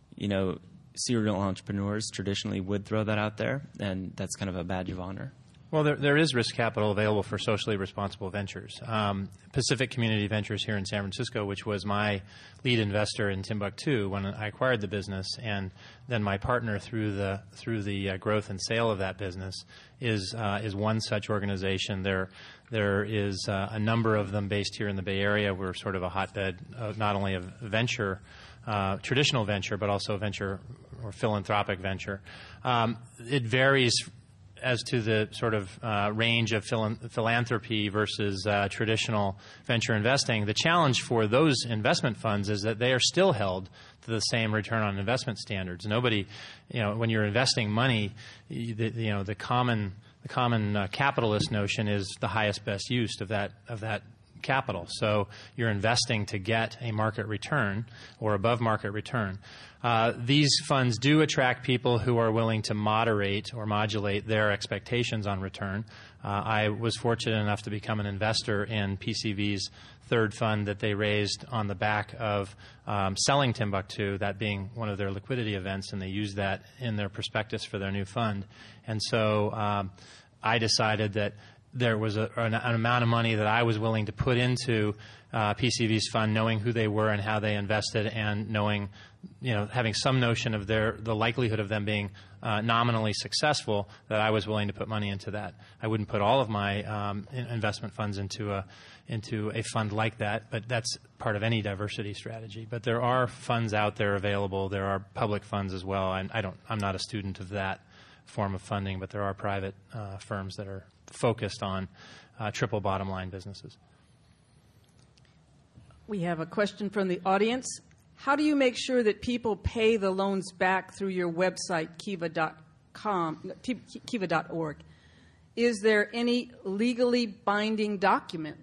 serial entrepreneurs traditionally would throw that out there, and that's kind of a badge of honor. Well, there is risk capital available for socially responsible ventures. Pacific Community Ventures here in San Francisco, which was my lead investor in Timbuktu when I acquired the business, and then my partner through the growth and sale of that business, is one such organization. There is a number of them based here in the Bay Area. We're sort of a hotbed not only of venture, traditional venture, but also venture or philanthropic venture. It varies as to the sort of range of philanthropy versus traditional venture investing. The challenge for those investment funds is that they are still held to the same return on investment standards. Nobody, when you're investing money, the common capitalist notion is the highest best use of that capital. So you're investing to get a market return or above market return. These funds do attract people who are willing to moderate or modulate their expectations on return. I was fortunate enough to become an investor in PCV's third fund that they raised on the back of selling Timbuktu, that being one of their liquidity events, and they used that in their prospectus for their new fund. And so I decided that there was an amount of money that I was willing to put into PCV's fund, knowing who they were and how they invested, and knowing, having some notion of the likelihood of them being nominally successful, that I was willing to put money into that. I wouldn't put all of my investment funds into a fund like that, but that's part of any diversity strategy. But there are funds out there available. There are public funds as well. I'm not a student of that form of funding, but there are private firms that are focused on triple bottom line businesses. We have a question from the audience. How do you make sure that people pay the loans back through your website, kiva.org? Is there any legally binding document?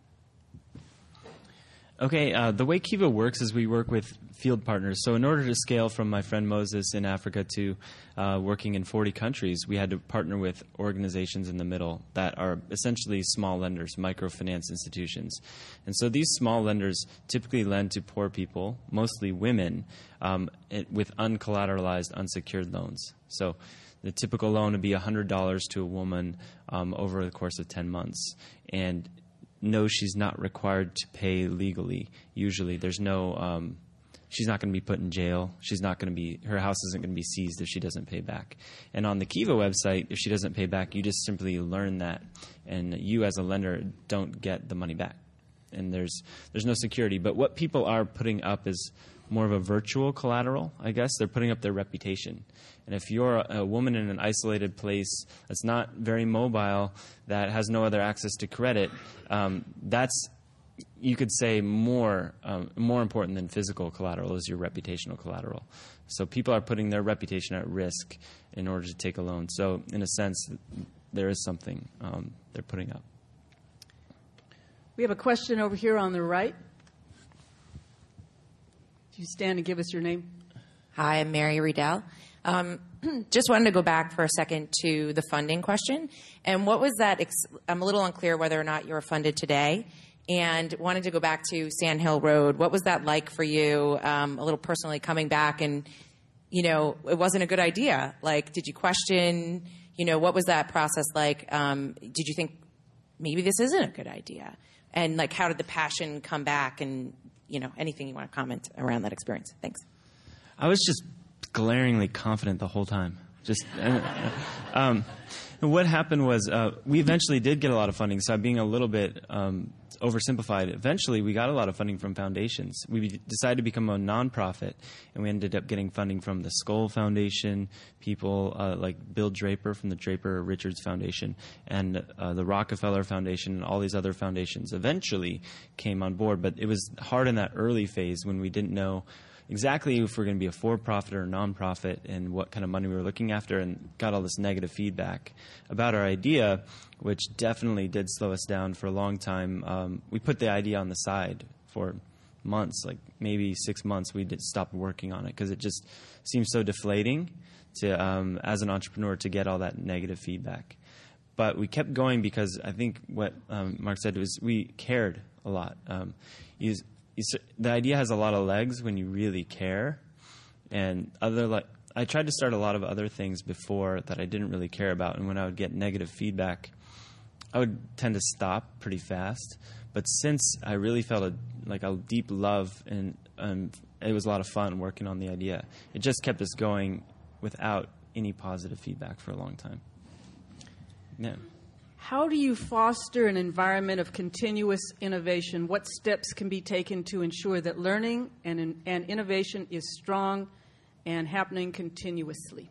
Okay, the way Kiva works is we work with field partners. So in order to scale from my friend Moses in Africa to working in 40 countries, we had to partner with organizations in the middle that are essentially small lenders, microfinance institutions. And so these small lenders typically lend to poor people, mostly women, with uncollateralized, unsecured loans. So the typical loan would be $100 to a woman over the course of 10 months. And no, she's not required to pay legally. Usually, there's no. She's not going to be put in jail. Her house isn't going to be seized if she doesn't pay back. And on the Kiva website, if she doesn't pay back, you just simply learn that, and you as a lender don't get the money back. And there's no security. But what people are putting up is more of a virtual collateral, I guess. They're putting up their reputation. And if you're a woman in an isolated place that's not very mobile, that has no other access to credit, that's, you could say, more important than physical collateral is your reputational collateral. So people are putting their reputation at risk in order to take a loan. So in a sense, there is something they're putting up. We have a question over here on the right. Could you stand and give us your name? Hi, I'm Mary Riedel. Just wanted to go back for a second to the funding question. And what was that? I'm a little unclear whether or not you were funded today. And wanted to go back to Sand Hill Road. What was that like for you, a little personally, coming back and, it wasn't a good idea? Like, did you question, what was that process like? Did you think maybe this isn't a good idea? And, how did the passion come back? And, anything you want to comment around that experience? Thanks. I was just glaringly confident the whole time. What happened was we eventually did get a lot of funding. So I'm being a little bit oversimplified. Eventually, we got a lot of funding from foundations. We decided to become a nonprofit, and we ended up getting funding from the Skoll Foundation, people like Bill Draper from the Draper Richards Foundation, and the Rockefeller Foundation, and all these other foundations eventually came on board. But it was hard in that early phase when we didn't know exactly if we're going to be a for-profit or a nonprofit and what kind of money we were looking after, and got all this negative feedback about our idea, which definitely did slow us down for a long time. We put the idea on the side for months, like maybe 6 months. We stopped working on it because it just seems so deflating to, as an entrepreneur, to get all that negative feedback. But we kept going because I think what Mark said was we cared a lot. The idea has a lot of legs when you really care, and I tried to start a lot of other things before that I didn't really care about, and when I would get negative feedback, I would tend to stop pretty fast. But since I really felt a deep love, and it was a lot of fun working on the idea, it just kept us going without any positive feedback for a long time. Yeah. How do you foster an environment of continuous innovation? What steps can be taken to ensure that learning and innovation is strong and happening continuously?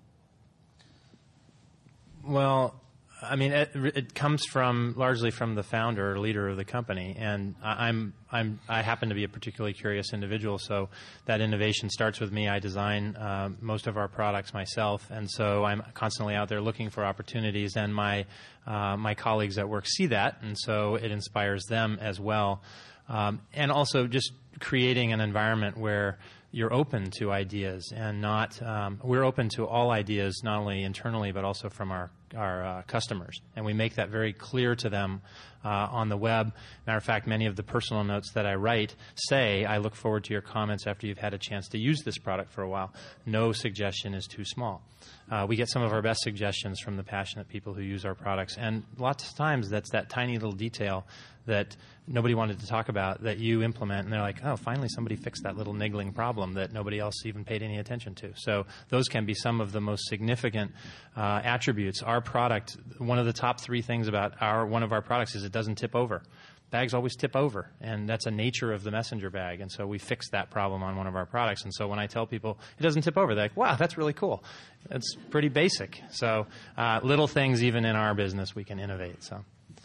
Well, I mean, it comes largely from the founder or leader of the company, and I happen to be a particularly curious individual, so that innovation starts with me. I design most of our products myself, and so I'm constantly out there looking for opportunities, and my colleagues at work see that, and so it inspires them as well. And also just creating an environment where you're open to ideas and not we're open to all ideas, not only internally but also from our customers, and we make that very clear to them on the web. Matter of fact, many of the personal notes that I write say, I look forward to your comments after you've had a chance to use this product for a while. No suggestion is too small. We get some of our best suggestions from the passionate people who use our products, and lots of times that's that tiny little detail that nobody wanted to talk about that you implement, and they're like, oh, finally somebody fixed that little niggling problem that nobody else even paid any attention to. So those can be some of the most significant attributes. Our product, one of the top 3 things about one of our products is it doesn't tip over. Bags always tip over, and that's a nature of the messenger bag, and so we fixed that problem on one of our products. And so when I tell people it doesn't tip over, they're like, wow, that's really cool. It's pretty basic. So little things even in our business we can innovate. So.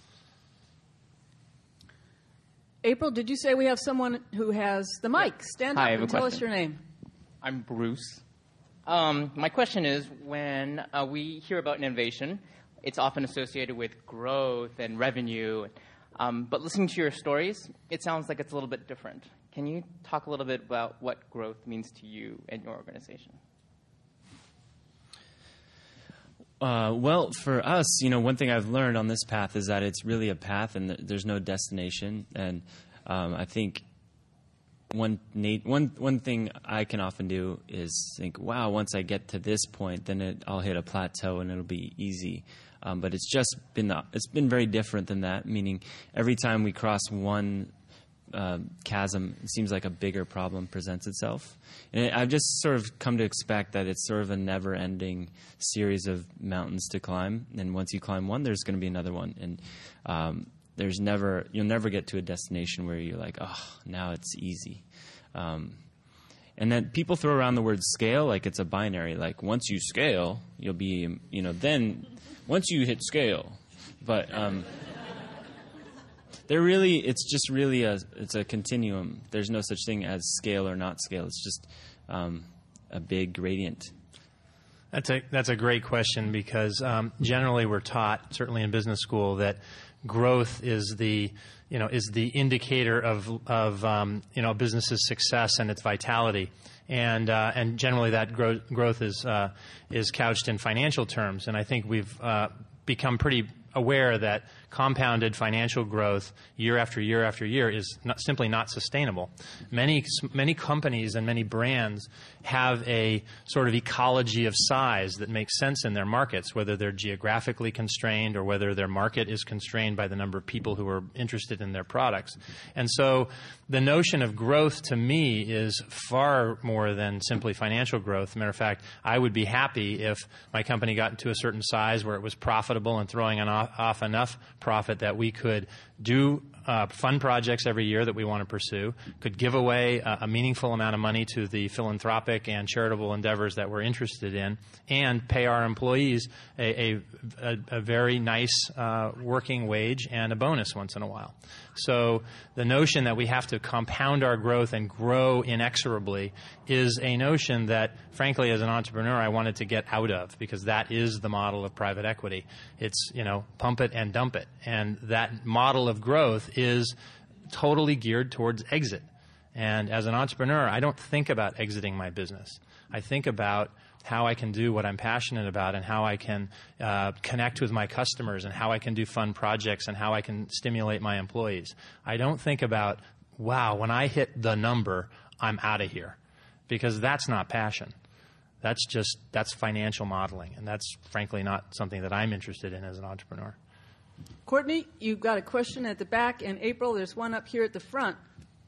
April, did you say we have someone who has the mic? Stand up and tell us your name. I'm Bruce. My question is, when we hear about innovation, it's often associated with growth and revenue. But listening to your stories, it sounds like it's a little bit different. Can you talk a little bit about what growth means to you and your organization? Well, for us, one thing I've learned on this path is that it's really a path, and there's no destination. And I think one thing I can often do is think, wow, once I get to this point, then I'll hit a plateau and it'll be easy. But it's been very different than that. Meaning, every time we cross one chasm, it seems like a bigger problem presents itself. And I've just sort of come to expect that it's sort of a never-ending series of mountains to climb. And once you climb one, there's going to be another one. And you'll never get to a destination where you're like, oh, now it's easy. And then people throw around the word scale like it's a binary. Like once you scale, you'll be, then once you hit scale. But it's a continuum. There's no such thing as scale or not scale. It's just a big gradient. That's a great question, because generally we're taught, certainly in business school, that growth is the indicator of a business's success and its vitality, and generally that growth is couched in financial terms. And I think we've become pretty aware that compounded financial growth year after year after year is simply not sustainable. Many companies and many brands have a sort of ecology of size that makes sense in their markets, whether they're geographically constrained or whether their market is constrained by the number of people who are interested in their products. And so the notion of growth to me is far more than simply financial growth. Matter of fact, I would be happy if my company got into a certain size where it was profitable and throwing off enough profit that we could do fun projects every year that we want to pursue, could give away a meaningful amount of money to the philanthropic and charitable endeavors that we're interested in, and pay our employees a very nice working wage and a bonus once in a while. So the notion that we have to compound our growth and grow inexorably is a notion that, frankly, as an entrepreneur, I wanted to get out of, because that is the model of private equity. It's, pump it and dump it. And that model of growth is totally geared towards exit. And as an entrepreneur, I don't think about exiting my business. I think about how I can do what I'm passionate about, and how I can connect with my customers, and how I can do fun projects, and how I can stimulate my employees. I don't think about, wow, when I hit the number, I'm out of here, because that's not passion. That's financial modeling, and that's frankly not something that I'm interested in as an entrepreneur. Courtney, you've got a question at the back, and April, there's one up here at the front.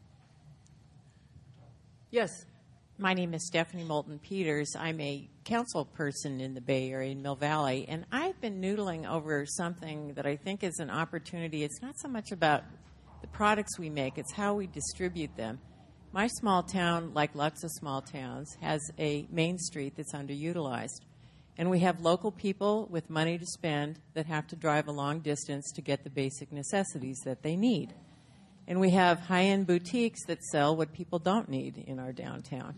Yes. My name is Stephanie Moulton Peters. I'm a council person in the Bay Area in Mill Valley, and I've been noodling over something that I think is an opportunity. It's not so much about the products we make, it's how we distribute them. My small town, like lots of small towns, has a main street that's underutilized. And we have local people with money to spend that have to drive a long distance to get the basic necessities that they need. And we have high-end boutiques that sell what people don't need in our downtown.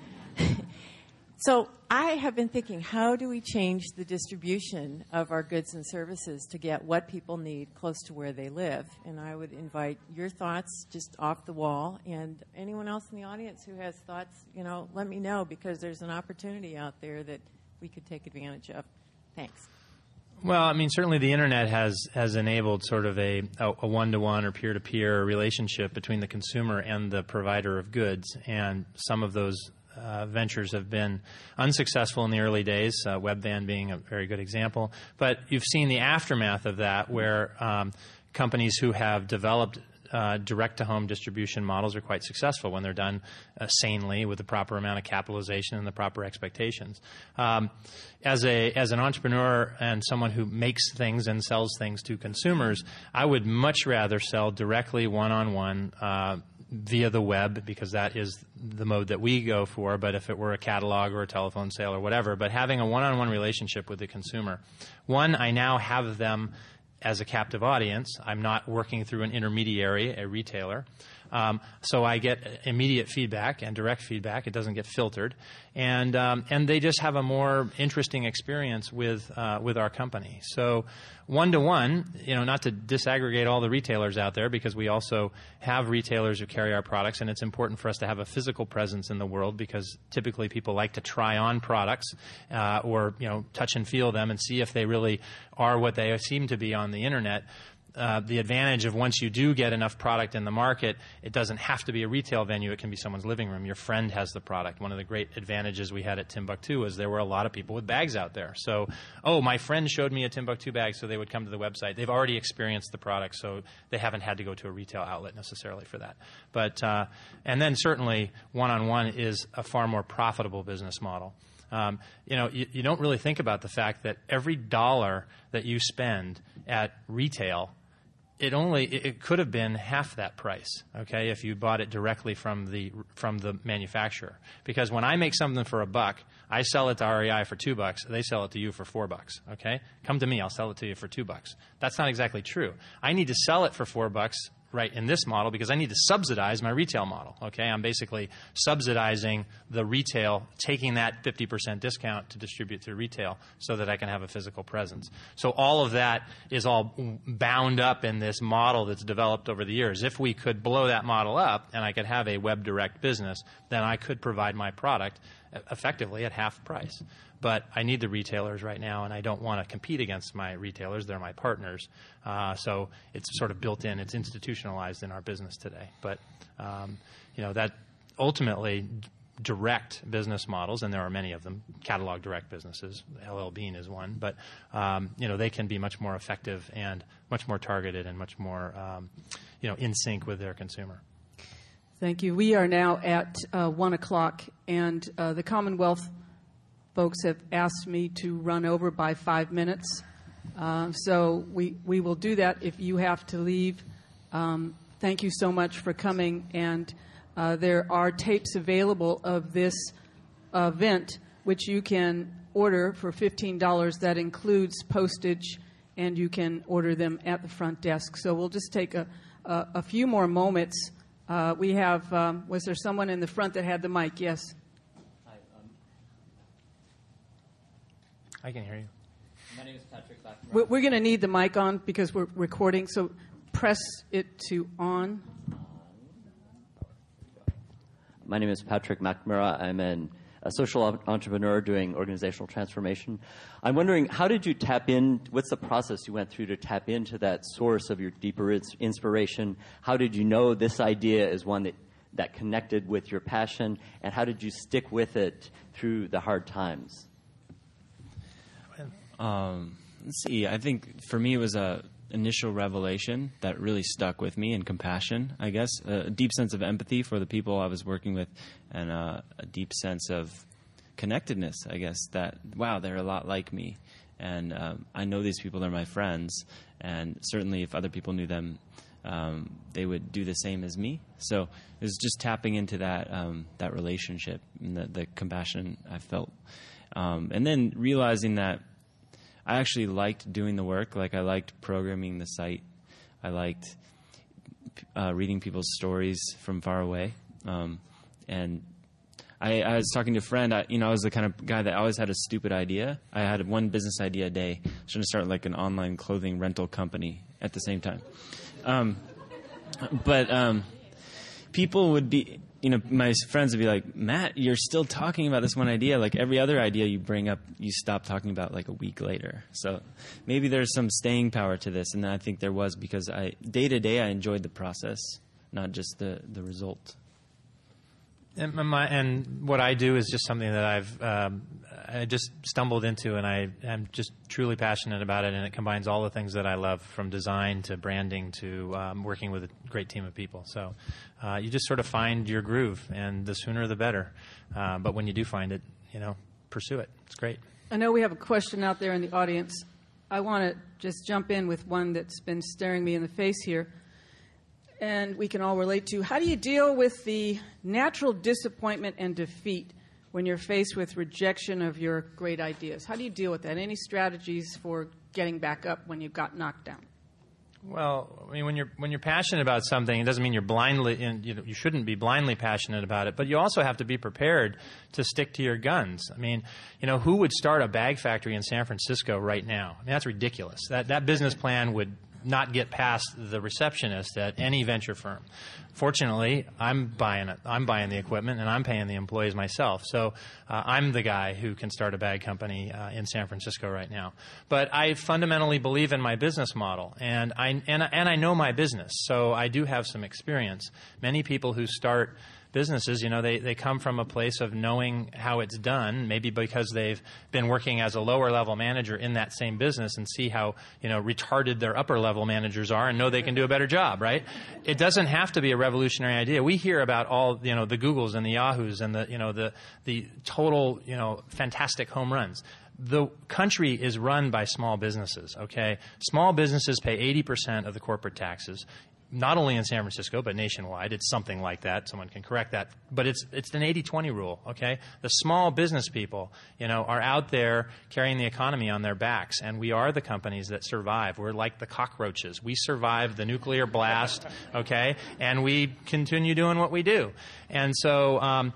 So I have been thinking, how do we change the distribution of our goods and services to get what people need close to where they live? And I would invite your thoughts just off the wall. And anyone else in the audience who has thoughts, let me know, because there's an opportunity out there that we could take advantage of. Thanks. Well, I mean, certainly the Internet has enabled sort of a one-to-one or peer-to-peer relationship between the consumer and the provider of goods, and some of those ventures have been unsuccessful in the early days, Webvan being a very good example. But you've seen the aftermath of that, where companies who have developed direct-to-home distribution models are quite successful when they're done sanely with the proper amount of capitalization and the proper expectations. As an entrepreneur and someone who makes things and sells things to consumers, I would much rather sell directly one-on-one via the web, because that is the mode that we go for. But if it were a catalog or a telephone sale or whatever, but having a one-on-one relationship with the consumer, one, I now have them as a captive audience. I'm not working through an intermediary, a retailer. So I get immediate feedback and direct feedback. It doesn't get filtered. And they just have a more interesting experience with our company. So one-to-one, not to disaggregate all the retailers out there, because we also have retailers who carry our products, and it's important for us to have a physical presence in the world, because typically people like to try on products or touch and feel them and see if they really are what they seem to be on the Internet. The advantage of once you do get enough product in the market, it doesn't have to be a retail venue. It can be someone's living room. Your friend has the product. One of the great advantages we had at Timbuktu was there were a lot of people with bags out there. So, my friend showed me a Timbuktu bag, so they would come to the website. They've already experienced the product, so they haven't had to go to a retail outlet necessarily for that. But and then certainly one-on-one is a far more profitable business model. You don't really think about the fact that every dollar that you spend at retail, it could have been half that price, okay, if you bought it directly from the manufacturer. Because when I make something for $1, I sell it to REI for $2. They sell it to you for $4. Okay, come to me, I'll sell it to you for $2. That's not exactly true. I need to sell it for $4. Right, in this model, because I need to subsidize my retail model. Okay, I'm basically subsidizing the retail, taking that 50% discount to distribute through retail so that I can have a physical presence. So all of that is all bound up in this model that's developed over the years. If we could blow that model up and I could have a web direct business, then I could provide my product effectively at half price. But I need the retailers right now, and I don't want to compete against my retailers. They're my partners. So it's sort of built in. It's institutionalized in our business today. But, that ultimately direct business models, and there are many of them, catalog direct businesses, LL Bean is one, but, they can be much more effective and much more targeted and much more, in sync with their consumer. Thank you. We are now at 1 o'clock, and the Commonwealth folks have asked me to run over by 5 minutes. So we will do that if you have to leave. Thank you so much for coming. And there are tapes available of this event, which you can order for $15. That includes postage, and you can order them at the front desk. So we'll just take a few more moments. We have, was there someone in the front that had the mic? Yes. I can hear you. My name is Patrick McNamara. We're going to need the mic on because we're recording, so press it to on. My name is Patrick McNamara. I'm a social entrepreneur doing organizational transformation. I'm wondering, how did you tap in? What's the process you went through to tap into that source of your deeper inspiration? How did you know this idea is one that connected with your passion, and how did you stick with it through the hard times? Let's see. I think for me it was a initial revelation that really stuck with me, and compassion, I guess, a deep sense of empathy for the people I was working with, and a deep sense of connectedness, I guess, that, wow, they're a lot like me. And I know these people are my friends, and certainly if other people knew them, they would do the same as me. So it was just tapping into that that relationship and the compassion I felt. And then realizing that I actually liked doing the work. Like, I liked programming the site. I liked reading people's stories from far away. And I was talking to a friend. I was the kind of guy that always had a stupid idea. I had one business idea a day. I was trying to start like an online clothing rental company at the same time. But people would be, my friends would be like, Matt, you're still talking about this one idea. Like every other idea you bring up, you stop talking about like a week later. So maybe there's some staying power to this. And I think there was, because day to day I enjoyed the process, not just the result. And what I do is just something that I just stumbled into, and I'm just truly passionate about it, and it combines all the things that I love, from design to branding to working with a great team of people. So you just sort of find your groove, and the sooner the better. But when you do find it, pursue it. It's great. I know we have a question out there in the audience. I want to just jump in with one that's been staring me in the face here, and we can all relate to. How do you deal with the natural disappointment and defeat when you're faced with rejection of your great ideas? How do you deal with that? Any strategies for getting back up when you got knocked down? Well, I mean, when you're passionate about something, it doesn't mean you're blindly, and you shouldn't be blindly passionate about it. But you also have to be prepared to stick to your guns. I mean, who would start a bag factory in San Francisco right now? I mean, that's ridiculous. That business plan would not get past the receptionist at any venture firm. Fortunately, I'm buying it. I'm buying the equipment, and I'm paying the employees myself. So I'm the guy who can start a bag company in San Francisco right now. But I fundamentally believe in my business model, and I know my business. So I do have some experience. Many people who start businesses, they come from a place of knowing how it's done, maybe because they've been working as a lower level manager in that same business and see how, retarded their upper level managers are and know they can do a better job, right? It doesn't have to be a revolutionary idea. We hear about all, the Googles and the Yahoos and the total, fantastic home runs. The country is run by small businesses, okay? Small businesses pay 80% of the corporate taxes. Not only in San Francisco, but nationwide. It's something like that. Someone can correct that. But it's an 80-20 rule, okay? The small business people, are out there carrying the economy on their backs, and we are the companies that survive. We're like the cockroaches. We survive the nuclear blast, okay? And we continue doing what we do. And so,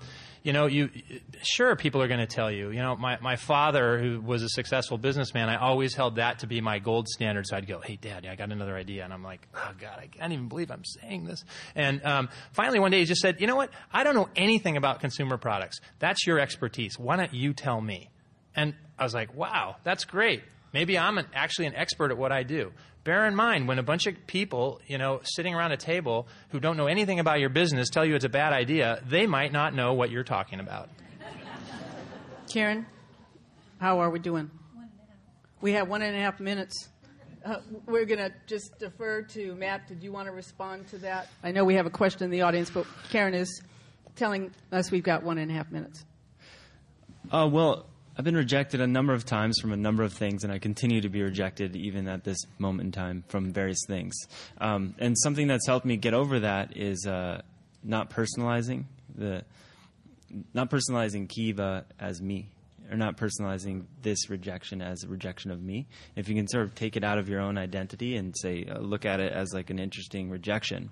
sure, people are going to tell you. My father, who was a successful businessman, I always held that to be my gold standard. So I'd go, "Hey, Dad, I got another idea," and I'm like, "Oh God, I can't even believe I'm saying this." And finally, one day, he just said, "You know what? I don't know anything about consumer products. That's your expertise. Why don't you tell me?" And I was like, "Wow, that's great. Maybe I'm actually an expert at what I do." Bear in mind, when a bunch of people, sitting around a table who don't know anything about your business tell you it's a bad idea, they might not know what you're talking about. Karen, how are we doing? 1.5. We have 1.5 minutes. We're going to just defer to Matt. Did you want to respond to that? I know we have a question in the audience, but Karen is telling us we've got 1.5 minutes. Well, I've been rejected a number of times from a number of things, and I continue to be rejected even at this moment in time from various things. And something that's helped me get over that is not personalizing Kiva as me, or not personalizing this rejection as a rejection of me. If you can sort of take it out of your own identity and say, look at it as like an interesting rejection.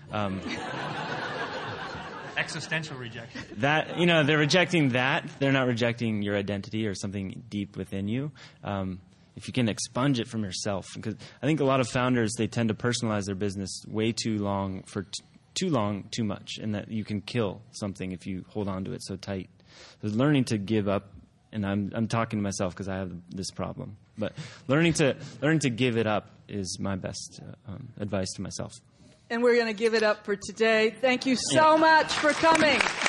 Existential rejection. That, they're rejecting that. They're not rejecting your identity or something deep within you. If you can expunge it from yourself. Because I think a lot of founders, they tend to personalize their business way too long, for too long, too much, and that you can kill something if you hold on to it so tight. So learning to give up, and I'm talking to myself because I have this problem, but learning to give it up is my best advice to myself. And we're going to give it up for today. Thank you so much for coming.